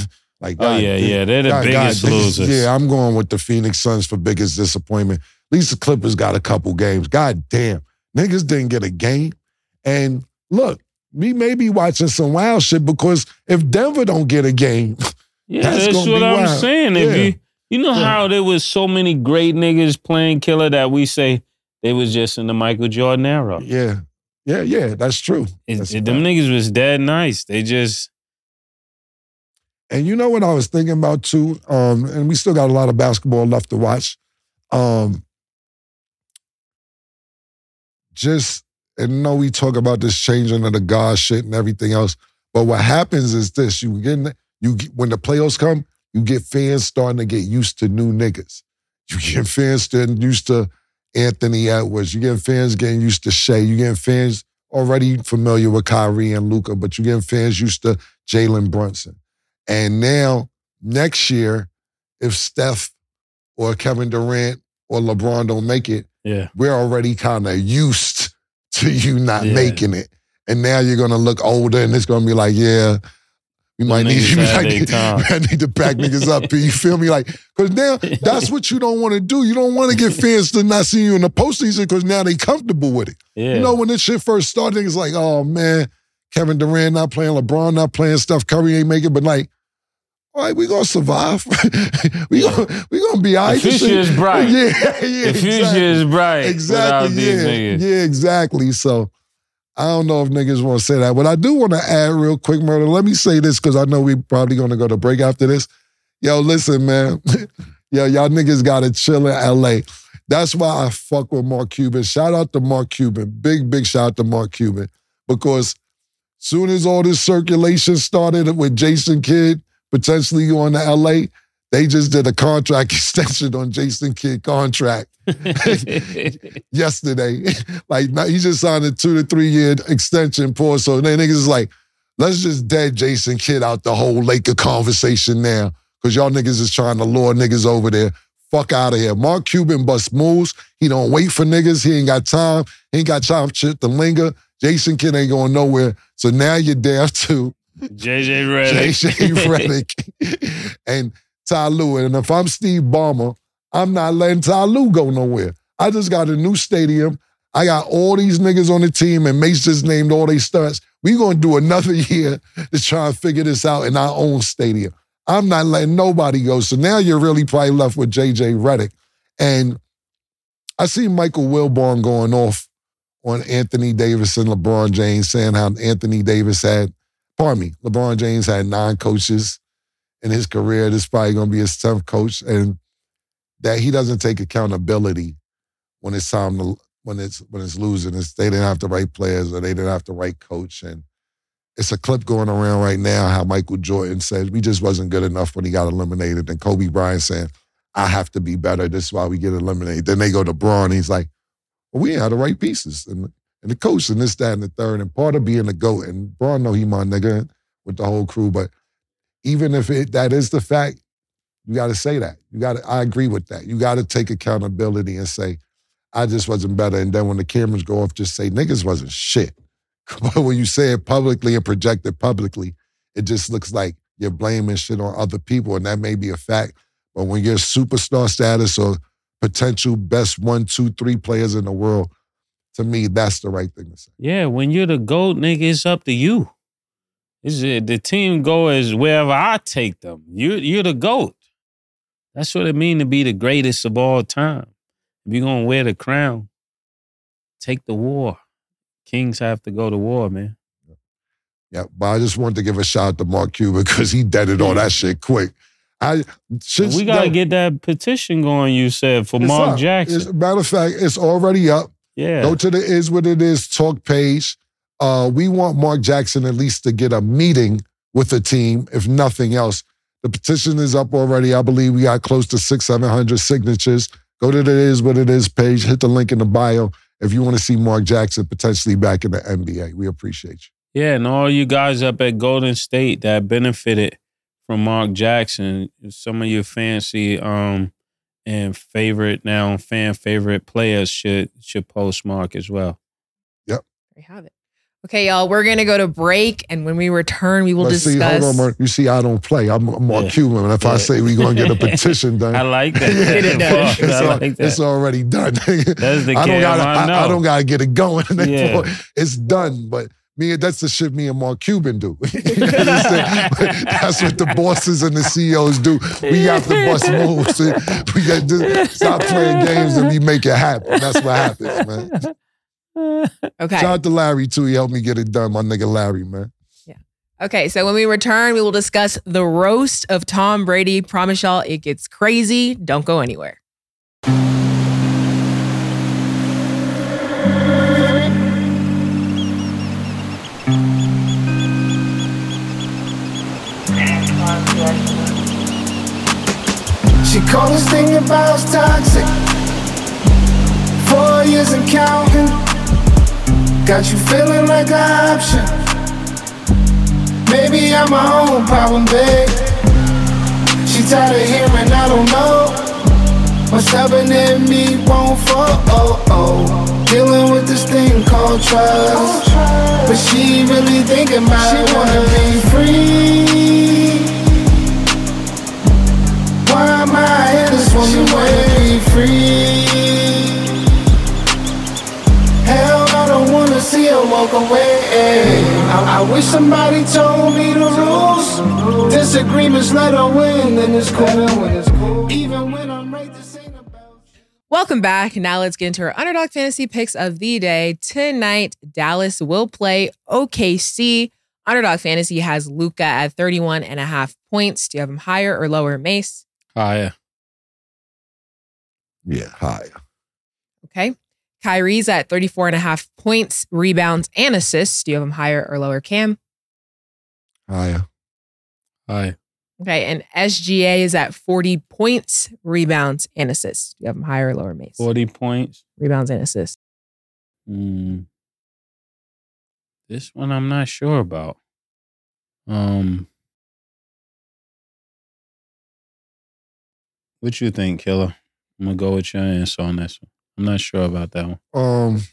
Like, oh, God, yeah, damn. yeah. They're the God, biggest God, they- losers. Yeah, I'm going with the Phoenix Suns for biggest disappointment. At least the Clippers got a couple games. God damn. Niggas didn't get a game. And look, we may be watching some wild shit because if Denver don't get a game, Yeah, that's, that's, gonna what be I'm wild. saying. If Yeah. you you know Yeah. how there was so many great niggas playing killer that we say they was just in the Michael Jordan era. Yeah. Yeah, yeah, that's true. It, That's it, them fact. niggas was dead nice. They just And you know what I was thinking about too? Um, and we still got a lot of basketball left to watch. Um, just, and you know we talk about this changing of the God shit and everything else, but what happens is this: you get in, you get, when the playoffs come, you get fans starting to get used to new niggas. You get fans getting used to Anthony Edwards. You get fans getting used to Shea. You get fans already familiar with Kyrie and Luka, but you get fans used to Jalen Brunson. And now, next year, if Steph or Kevin Durant or LeBron don't make it, yeah. we're already kind of used to you not Yeah. making it. And now you're going to look older and it's going to be like, yeah, we might need niggas you. had Like, their time. I need to back niggas up. You feel me? Like, because now that's what you don't want to do. You don't want to get fans to not see you in the postseason because now they comfortable with it. Yeah. You know, when this shit first started, it's like, oh man, Kevin Durant not playing, LeBron not playing, Steph Curry ain't making, but like, all right, we gonna survive. we gonna we gonna be all right. The future is bright. Yeah, yeah. The future exactly. is bright. Exactly. without these Yeah, niggas. yeah, exactly. So I don't know if niggas want to say that, but I do want to add real quick, Murder. Let me say this because I know we probably gonna go to break after this. Yo, listen, man. Yo, y'all niggas gotta chill in L A. That's why I fuck with Mark Cuban. Shout out to Mark Cuban. Big, big shout out to Mark Cuban. Because soon as all this circulation started with Jason Kidd potentially going to L A, they just did a contract extension on Jason Kidd contract yesterday. Like, he just signed a two to three year extension, Paul. So then niggas is like, let's just dead Jason Kidd out the whole Laker conversation now. Because y'all niggas is trying to lure niggas over there. Fuck out of here. Mark Cuban bust moves. He don't wait for niggas. He ain't got time. He ain't got time shit to linger. Jason Kidd ain't going nowhere. So now you're down to J J Redick. J J Redick and Ty Lue. And if I'm Steve Ballmer, I'm not letting Ty Lue go nowhere. I just got a new stadium. I got all these niggas on the team, and Mace just named all they studs. We gonna do another year to try and figure this out in our own stadium. I'm not letting nobody go. So now you're really probably left with J J Redick. And I see Michael Wilbon going off on Anthony Davis and LeBron James, saying how Anthony Davis had, pardon me, LeBron James had nine coaches in his career. This is probably going to be his tenth coach. And that he doesn't take accountability when it's time to, when it's when it's losing. It's, they didn't have the right players or they didn't have the right coach. And it's a clip going around right now how Michael Jordan said, we just wasn't good enough when he got eliminated. And Kobe Bryant saying, I have to be better. This is why we get eliminated. Then they go to Braun. He's like, well, we ain't had the right pieces. And, and the coach and this, that, and the third. And part of being the GOAT, and Braun know he my nigga with the whole crew. But even if it, that is the fact, you got to say that. You got to, I agree with that. You got to take accountability and say, I just wasn't better. And then when the cameras go off, just say, niggas wasn't shit. But when you say it publicly and project it publicly, it just looks like you're blaming shit on other people, and that may be a fact. But when you're superstar status or potential best one, two, three players in the world, to me, that's the right thing to say. Yeah, when you're the GOAT, nigga, it's up to you. It's, uh, the team go is wherever I take them. You, you're the GOAT. That's what it means to be the greatest of all time. If you're going to wear the crown, take the war. Kings have to go to war, man. Yeah, but I just wanted to give a shout out to Mark Cuban because he deaded all that shit quick. I should, We got to yo, get that petition going, you said, for it's Mark up. Jackson. It's- matter of fact, it's already up. yeah. Go to the Is What It Is talk page. Uh, we want Mark Jackson at least to get a meeting with the team, if nothing else. The petition is up already. I believe we got close to six, seven hundred signatures. Go to the Is What It Is page. Hit the link in the bio if you want to see Mark Jackson potentially back in the N B A. We appreciate you. Yeah, and all you guys up at Golden State that benefited from Mark Jackson, some of your fancy um, and favorite now fan favorite players should should post Mark as well. We have it. Okay, y'all, we're going to go to break, and when we return, we will But discuss. see, hold on, Mark. You see, I don't play. I'm, I'm Mark Yeah. Cuban. And if I Yeah. say we're going to get a petition done, I like that. Get it done. Fuck, it's, I al- like that. it's already done. That's the I don't game gotta, I know. I, I don't gotta get it going. Yeah. It's done. But me, that's the shit me and Mark Cuban do. You understand? That's what the bosses and the C E Os do. We have to bust moves. We got to stop playing games and we make it happen. That's what happens, man. Okay. Shout out to Larry too. He helped me get it done. My nigga Larry, man. Okay, so when we return, we will discuss the roast of Tom Brady. Promise y'all, it gets crazy. Don't go anywhere. She called this thing about toxic. Four years and counting. Got you feeling like an option. Maybe I'm my own problem, babe. She tired of hearing I don't know. What's stubborn in me won't fall. Oh, oh. Dealing with this thing called trust. But she really thinking about it. Wanna be free. Why am I in this woman wanna be free? Hell, I don't wanna see her walk away. I, I wish somebody told me the rules. Disagreements let her win, then it's cool. Even when I'm right, this ain't about you. Welcome back. Now let's get into our underdog fantasy picks of the day. Tonight, Dallas will play O K C. Underdog fantasy has Luka at thirty-one and a half points. Do you have him higher or lower, Mace? Higher. Yeah, higher. Okay. Kyrie's at thirty-four and a half points, rebounds, and assists. Do you have him higher or lower, Cam? Higher. Higher. Okay. And S G A is at forty points, rebounds, and assists. Do you have him higher or lower, Mace? forty points. Rebounds and assists. Mm. This one I'm not sure about. Um, what you think, Killer? I'm gonna go with your answer on this one. I'm not sure about that one. Um,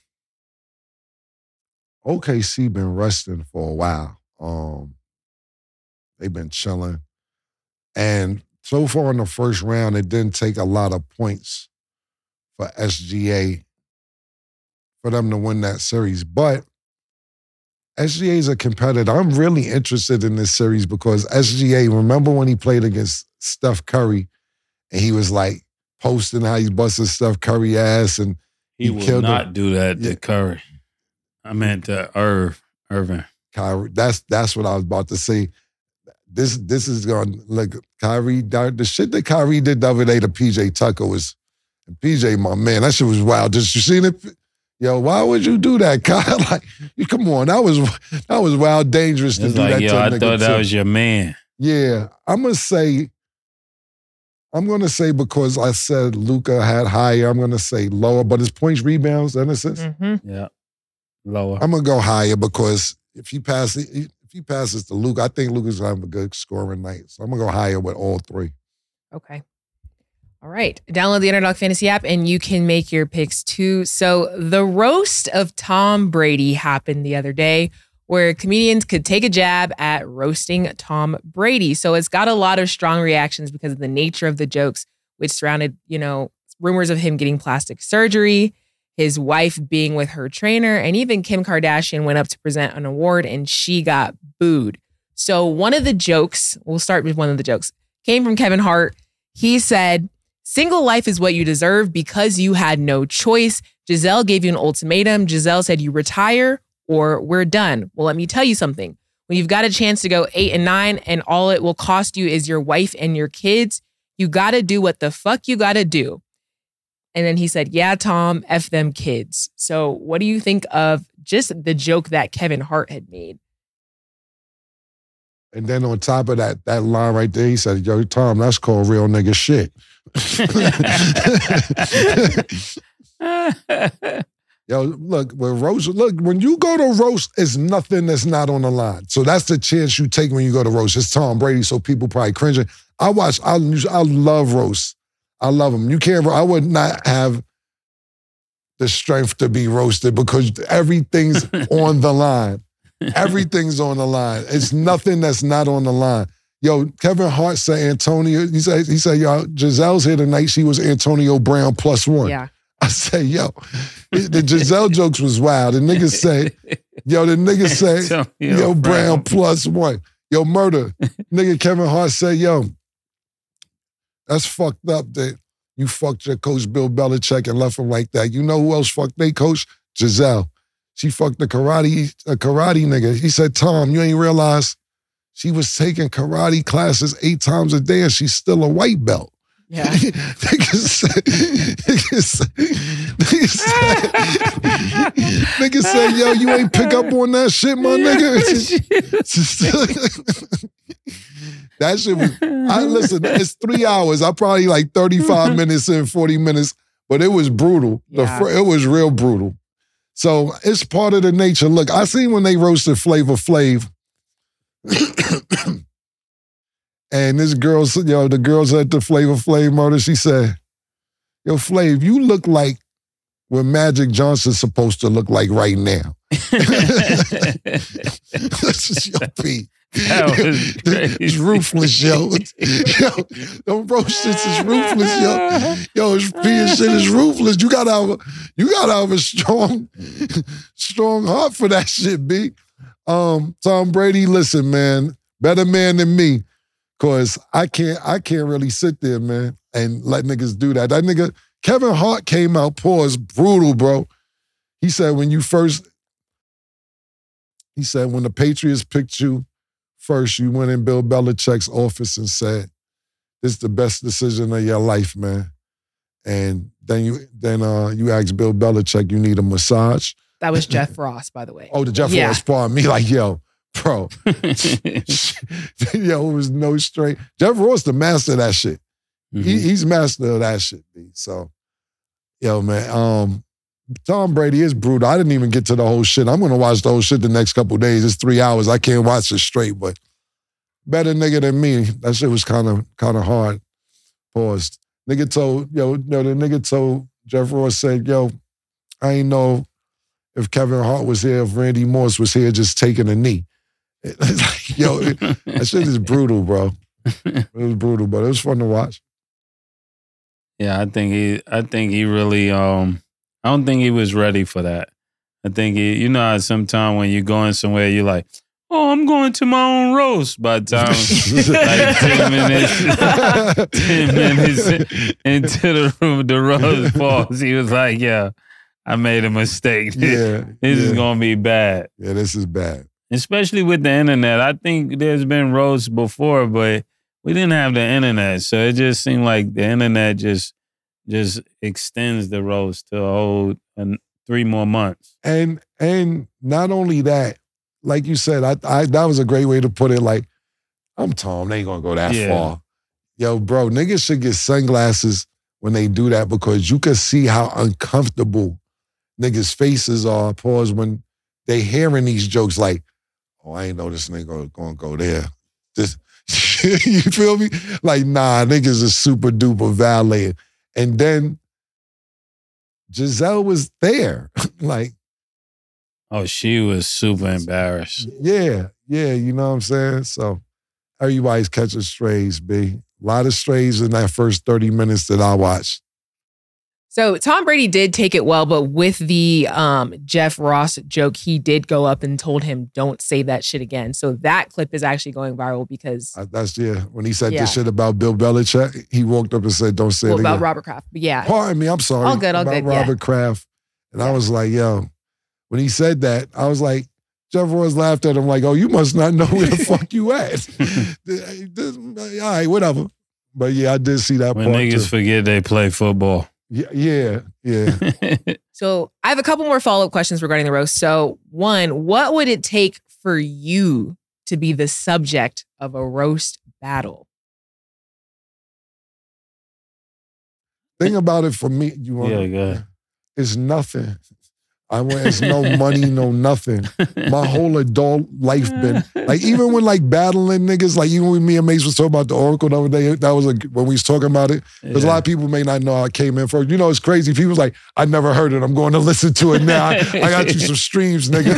O K C been resting for a while. Um, they've been chilling, and so far in the first round, it didn't take a lot of points for S G A for them to win that series. But S G A is a competitor. I'm really interested in this series because S G A. Remember when he played against Steph Curry, and he was like posting how he's busting Steph Curry ass, and He, He will killed not him. do that Yeah. to Curry. I meant uh, Irv, Irvin. Kyrie. That's that's what I was about to say. This this is going to look Kyrie. The shit that Kyrie did the other day to P J Tucker was, and P J, my man, that shit was wild. Just you seen it? Yo, why would you do that, Kyle? Like, you, come on, that was that was wild, dangerous to It's do like, that yo, to a I nigga thought that too. was your man. Yeah, I'm gonna say. I'm gonna say because I said Luka had higher. I'm gonna say lower, but his points, rebounds, and assists. Mm-hmm. Yeah. Lower. I'm gonna go higher because if he passes, if he passes to Luka, I think Luka's gonna have a good scoring night. So I'm gonna go higher with all three. Okay. All right. Download the Underdog Fantasy app and you can make your picks too. So the roast of Tom Brady happened the other day where comedians could take a jab at roasting Tom Brady. So it's got a lot of strong reactions because of the nature of the jokes, which surrounded, you know, rumors of him getting plastic surgery, his wife being with her trainer, and even Kim Kardashian went up to present an award and she got booed. So one of the jokes, we'll start with one of the jokes, came from Kevin Hart. He said, "Single life is what you deserve because you had no choice. Giselle gave you an ultimatum. Giselle said you retire or we're done. Well, let me tell you something. When you've got a chance to go eight and nine and all it will cost you is your wife and your kids, you got to do what the fuck you got to do." And then he said, "Yeah, Tom, F them kids." So what do you think of just the joke that Kevin Hart had made? And then on top of that, that line right there, he said, "Yo, Tom, that's called real nigga shit." Yo, look, when roast, look, when you go to roast, it's nothing that's not on the line. So that's the chance you take when you go to roast. It's Tom Brady, so people probably cringing. I watch, I, I love roast. I love them. You can't, I would not have the strength to be roasted because everything's on the line. Everything's on the line. It's nothing that's not on the line. Yo, Kevin Hart said Antonio, he said, he said, yo, Giselle's here tonight. She was Antonio Brown plus one. Yeah. I said, yo, the Giselle jokes was wild. The niggas say, yo, the niggas say, yo, Brown plus one. Yo, murder. Nigga Kevin Hart said, yo, that's fucked up that you fucked your coach Bill Belichick and left him like that. You know who else fucked they coach? Giselle. She fucked the karate, a karate nigga. He said, Tom, you ain't realize she was taking karate classes eight times a day and she's still a white belt. Yeah. Niggas said, niggas said, niggas said, niggas said, yo, you ain't pick up on that shit, my nigga. That shit was, I listen, it's three hours. I probably like thirty-five minutes in, forty minutes, but it was brutal. The Yeah. fr- it was real brutal. So it's part of the nature. Look, I seen when they roasted Flavor Flav. And this girl, you know, the girls at the Flavor Flav murder, she said, yo, Flav, you look like what Magic Johnson's supposed to look like right now. This is your P. That was crazy. It's ruthless, yo. Yo, them roasters is ruthless, yo. Yo, it's P and shit is ruthless. You gotta have a, you gotta have a strong, strong heart for that shit, B. Um, Tom Brady, listen, man, better man than me. Cause I can't, I can't really sit there, man, and let niggas do that. That nigga, Kevin Hart came out, pause, brutal, bro. He said when you first, he said when the Patriots picked you first, you went in Bill Belichick's office and said, this is the best decision of your life, man. And then you then uh, you asked Bill Belichick, you need a massage? That was Jeff Ross, by the way. Oh, the Jeff Yeah. Ross part. Me like, yo, bro. Yo, it was no straight. Jeff Ross, the master of that shit. Mhm. He, he's master of that shit, B. So, yo, man, um, Tom Brady is brutal. I didn't even get to the whole shit. I'm going to watch the whole shit the next couple of days. It's three hours. I can't watch it straight, but better nigga than me. That shit was kind of kind of hard. Paused. Nigga told, yo, yo, the nigga told Jeff Ross said, yo, I ain't know if Kevin Hart was here, if Randy Moss was here just taking a knee. Like, yo, it, that shit is brutal, bro. It was brutal, but it was fun to watch. Yeah, I think he. I think he really. Um, I don't think he was ready for that. I think he. You know how sometimes when you're going somewhere, you're like, "Oh, I'm going to my own roast." By the time like ten minutes, ten minutes into the room, the roast falls. He was like, "Yeah, I made a mistake. Yeah, this yeah. is gonna be bad." Yeah, this is bad. Especially with the internet. I think there's been roasts before, but we didn't have the internet. So it just seemed like the internet just just extends the roast to a whole uh, three more months. And and not only that, like you said, I, I that was a great way to put it. Like, I'm Tom, they ain't gonna go that Yeah. far. Yo, bro, niggas should get sunglasses when they do that because you can see how uncomfortable niggas' faces are. Pause when they hearing these jokes like, oh, I ain't know this nigga gonna go there. This, you feel me? Like, nah, niggas is super duper valet. And then Giselle was there. Like, Oh, she was super embarrassed. yeah, yeah, you know what I'm saying? So everybody's catching strays, B. A lot of strays in that first thirty minutes that I watched. So Tom Brady did take it well, but with the um, Jeff Ross joke, he did go up and told him, don't say that shit again. So that clip is actually going viral because I, that's, yeah, when he said Yeah. this shit about Bill Belichick, he walked up and said, don't say well, it about again. Robert Kraft. But yeah, Pardon me, I'm sorry. All good, all about good, yeah. Robert Kraft. And I Yeah. was like, yo, when he said that, I was like, Jeff Ross laughed at him like, oh, you must not know where the fuck you at. All right, whatever. But yeah, I did see that When part niggas too. forget they play football. Yeah, yeah, yeah. So I have a couple more follow-up questions regarding the roast. So one, what would it take for you to be the subject of a roast battle? Thing about it for me, you want Yeah, go ahead. it's nothing. I went, it's no money, no nothing. My whole adult life been, like even when like battling niggas, like even when me and Mace was talking about the Oracle the other day, that was like when we was talking about it. Because yeah. a lot of people may not know I came in first. You know, it's crazy. People was like, I never heard it. I'm going to listen to it now. I, I got you some streams, nigga.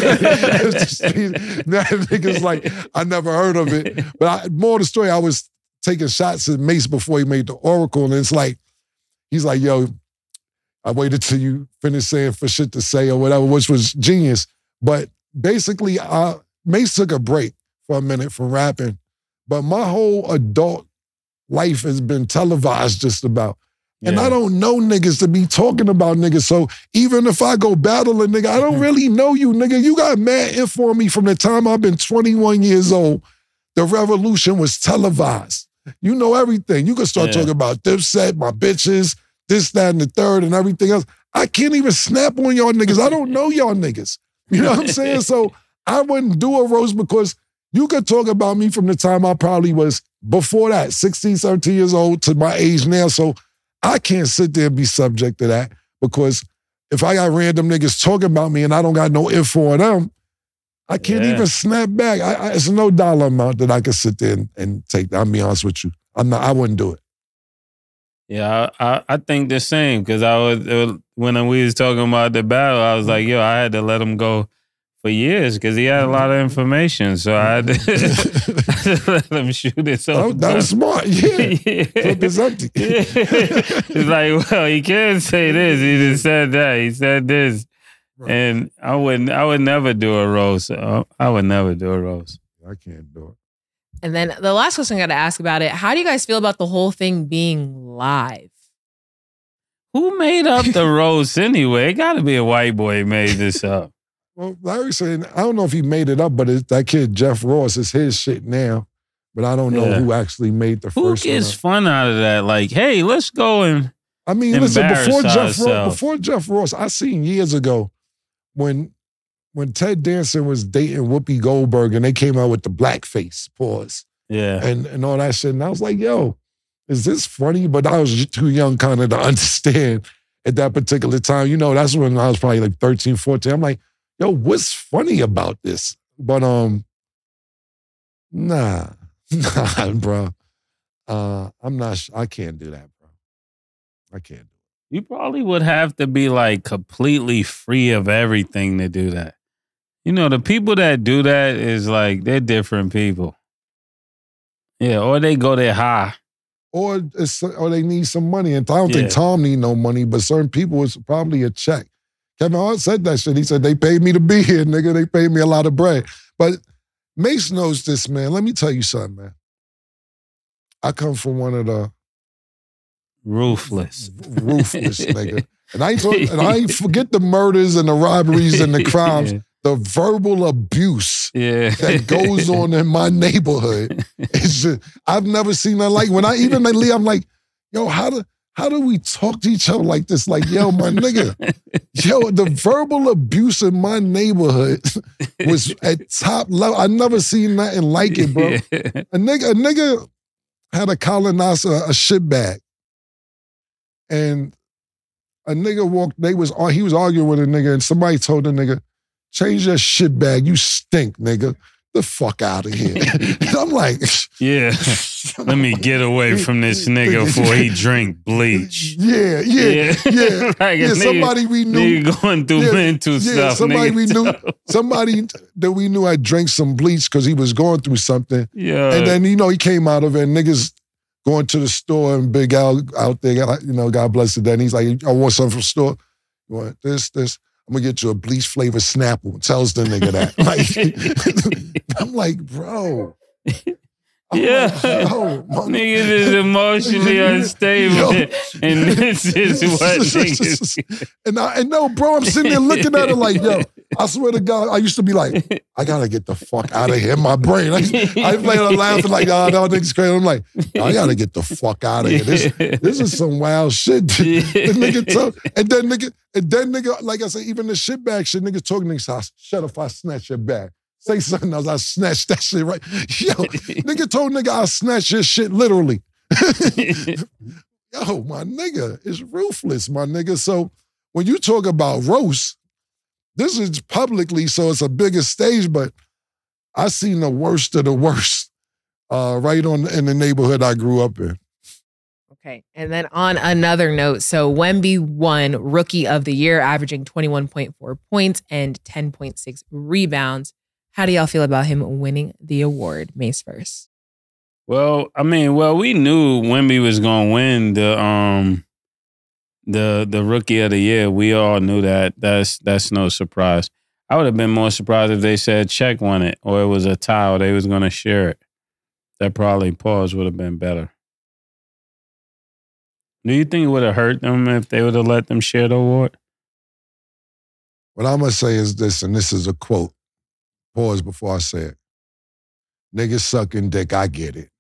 Now niggas like, I never heard of it. But I, more of the story, I was taking shots at Mace before he made the Oracle. And it's like, he's like, yo, I waited till you finished saying for shit to say or whatever, which was genius. But basically, uh, Mace took a break for a minute from rapping. But my whole adult life has been televised just about. And yeah. I don't know niggas to be talking about niggas. So even if I go battle a nigga, I don't really know you, nigga. You got mad info on me from the time I've been twenty-one years old. The revolution was televised. You know everything. You can start yeah. talking about Dipset, my bitches, this, that, and the third, and everything else. I can't even snap on y'all niggas. I don't know y'all niggas. You know what I'm saying? So I wouldn't do a roast because you could talk about me from the time I probably was before that, sixteen, seventeen years old to my age now. So I can't sit there and be subject to that because if I got random niggas talking about me and I don't got no info on them, I can't yeah. even snap back. I, I, it's no dollar amount that I can sit there and, and take that. I'll be honest with you. I'm not, I wouldn't do it. Yeah, I, I think the same because I was, was when we was talking about the battle, I was like, yo, I had to let him go for years because he had a lot of information, so I had to let him shoot it. So that, that was smart, yeah. yeah. It's empty. Yeah. It's like, well, he can't say this. He just said that. He said this, right. And I wouldn't. I would never do a roast. I would never do a roast. I can't do it. And then the last question I got to ask about it, how do you guys feel about the whole thing being live? Who made up the roast anyway? It got to be a white boy who made this up. Well, Larry's saying, I don't know if he made it up, but it's, that kid, Jeff Ross, is his shit now. But I don't know yeah. who actually made the who first one. Who gets fun out of that? Like, hey, let's go and I mean, listen, before Jeff, Ross, before Jeff Ross, I seen years ago when when Ted Danson was dating Whoopi Goldberg and they came out with the blackface pause. Yeah. And, and all that shit. And I was like, yo, is this funny? But I was too young kind of to understand at that particular time. You know, that's when I was probably like thirteen, fourteen. I'm like, yo, what's funny about this? But, um, nah, nah, bro. Uh, I'm not, I can't do that, bro. I can't do it. You probably would have to be like completely free of everything to do that. You know, the people that do that is like, they're different people. Yeah, or they go there high. Or it's, or they need some money. And I don't Yeah. think Tom need no money, but certain people, it's probably a check. Kevin Hart said that shit. He said, they paid me to be here, nigga. They paid me a lot of bread. But Mace knows this, man. Let me tell you something, man. I come from one of the Ruthless. ruthless, nigga. And I ain't talking, and I ain't forget the murders and the robberies and the crimes. Yeah. The verbal abuse Yeah. that goes on in my neighborhood. It's just, I've never seen that. Like when I even like Lee, I'm like, yo, how do how do we talk to each other like this? Like, yo, my nigga, yo, the verbal abuse in my neighborhood was at top level. I never seen nothing like it, bro. Yeah. A nigga, a nigga had a colonizer, a shit bag, and a nigga walked. They was he was arguing with a nigga, and somebody told the nigga, change your shit bag. You stink, nigga. The fuck out of here. And I'm like, Yeah. Let me get away from this nigga before he drink bleach. Yeah, yeah, yeah. Yeah, Like a yeah nigga- somebody we knew. Nigga going through yeah, mental yeah, stuff. somebody nigga. we knew. Somebody that we knew had drank some bleach because he was going through something. Yeah. And then, you know, he came out of it and niggas going to the store and Big Al out there, you know, God bless it. Then he's like, I want something from the store. You want this, this. I'm gonna get you a bleach flavored Snapple. Tells the nigga that. Like, I'm like, bro. I'm Yeah. like, yo, my Niggas is emotionally unstable. Yo. And this is what niggas. and I and no, bro, I'm sitting there looking at it like, yo, I swear to God, I used to be like, I gotta get the fuck out of here. My brain. I, I play laughing like, oh, no, niggas crazy. I'm like, I gotta get the fuck out of here. This, this is some wild shit. The nigga told, and then nigga, and then nigga, like I said, even the shit bag shit, niggas talking niggas, I shut up, I snatch your bag. Say something else, I snatch that shit right. Yo, nigga told nigga I snatch your shit literally. Yo, my nigga, it's ruthless, my nigga. So when you talk about roast, This is publicly, so it's a bigger stage, but I seen the worst of the worst uh, right on in the neighborhood I grew up in. Okay. And then on another note, so Wemby won Rookie of the Year, averaging twenty-one point four points and ten point six rebounds. How do y'all feel about him winning the award? Mace first. Well, I mean, well, we knew Wemby was going to win the um the the Rookie of the Year. We all knew that. That's that's no surprise. I would have been more surprised if they said Czech won it or it was a tie or they was going to share it. That probably pause would have been better. Do you think it would have hurt them if they would have let them share the award? What I'm going to say is this, and this is a quote. Pause before I say it. Niggas sucking dick, I get it.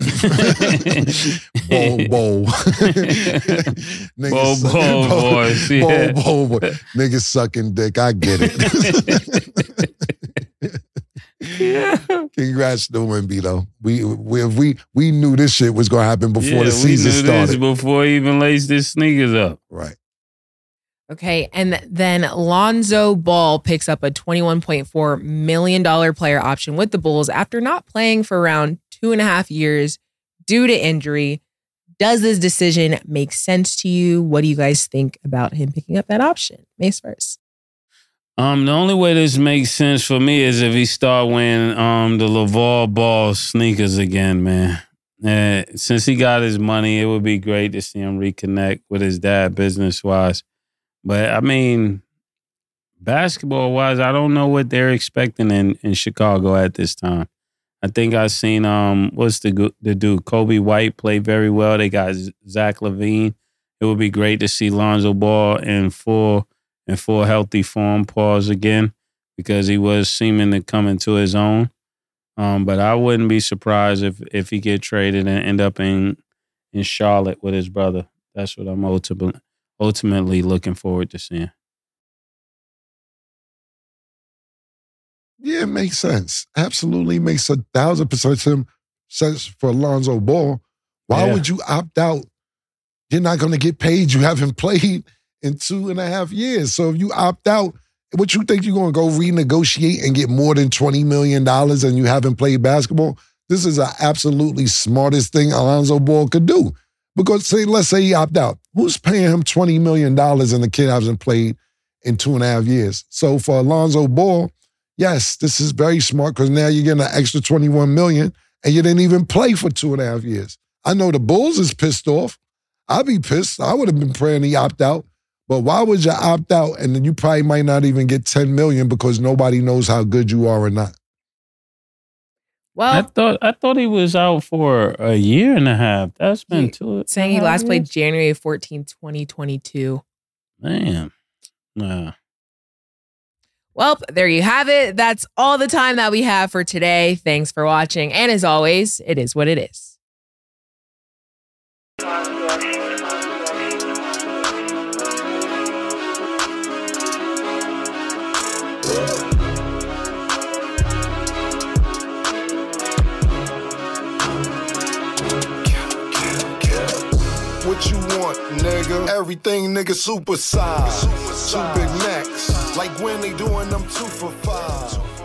Bowl, bowl. Bowl, bowl, boys. Bowl, bowl, boy. Niggas sucking dick, I get it. Yeah. Congrats to Wemby, though. We, we we we knew this shit was going to happen before yeah, the season we knew started. This before he even laced his sneakers up. Right. Okay, and then Lonzo Ball picks up a twenty-one point four million dollars player option with the Bulls after not playing for around two and a half years due to injury. Does this decision make sense to you? What do you guys think about him picking up that option? Mace first. Um, the only way this makes sense for me is if he start wearing um the LaVar Ball sneakers again, man. Uh, since he got his money, it would be great to see him reconnect with his dad business-wise. But, I mean, basketball-wise, I don't know what they're expecting in, in Chicago at this time. I think I've seen, um, what's the, the dude, Kobe White play very well. They got Zach LaVine. It would be great to see Lonzo Ball in full, in full healthy form, pause again, because he was seeming to come into his own. Um, but I wouldn't be surprised if if he get traded and end up in, in Charlotte with his brother. That's what I'm ultimately... ultimately looking forward to seeing. Yeah, it makes sense. Absolutely makes a thousand percent sense for Lonzo Ball. Why Yeah. would you opt out? You're not going to get paid. You haven't played in two and a half years. So if you opt out, what you think you're going to go renegotiate and get more than twenty million dollars and you haven't played basketball? This is the absolutely smartest thing Lonzo Ball could do. Because say, let's say he opt out. Who's paying him twenty million dollars and the kid hasn't played in two and a half years? So for Lonzo Ball, yes, this is very smart because now you're getting an extra twenty-one million dollars and you didn't even play for two and a half years. I know the Bulls is pissed off. I'd be pissed. I would have been praying he opt out. But why would you opt out and then you probably might not even get ten million dollars because nobody knows how good you are or not? Well, I thought I thought he was out for a year and a half. That's been He- two. saying he two and a half last played years? January fourteenth, twenty twenty-two. Man, nah. Well, there you have it. That's all the time that we have for today. Thanks for watching. And as always, it is what it is. What you want, nigga? Everything, nigga, super size. Two Big Macs. Like when they doing them two for five.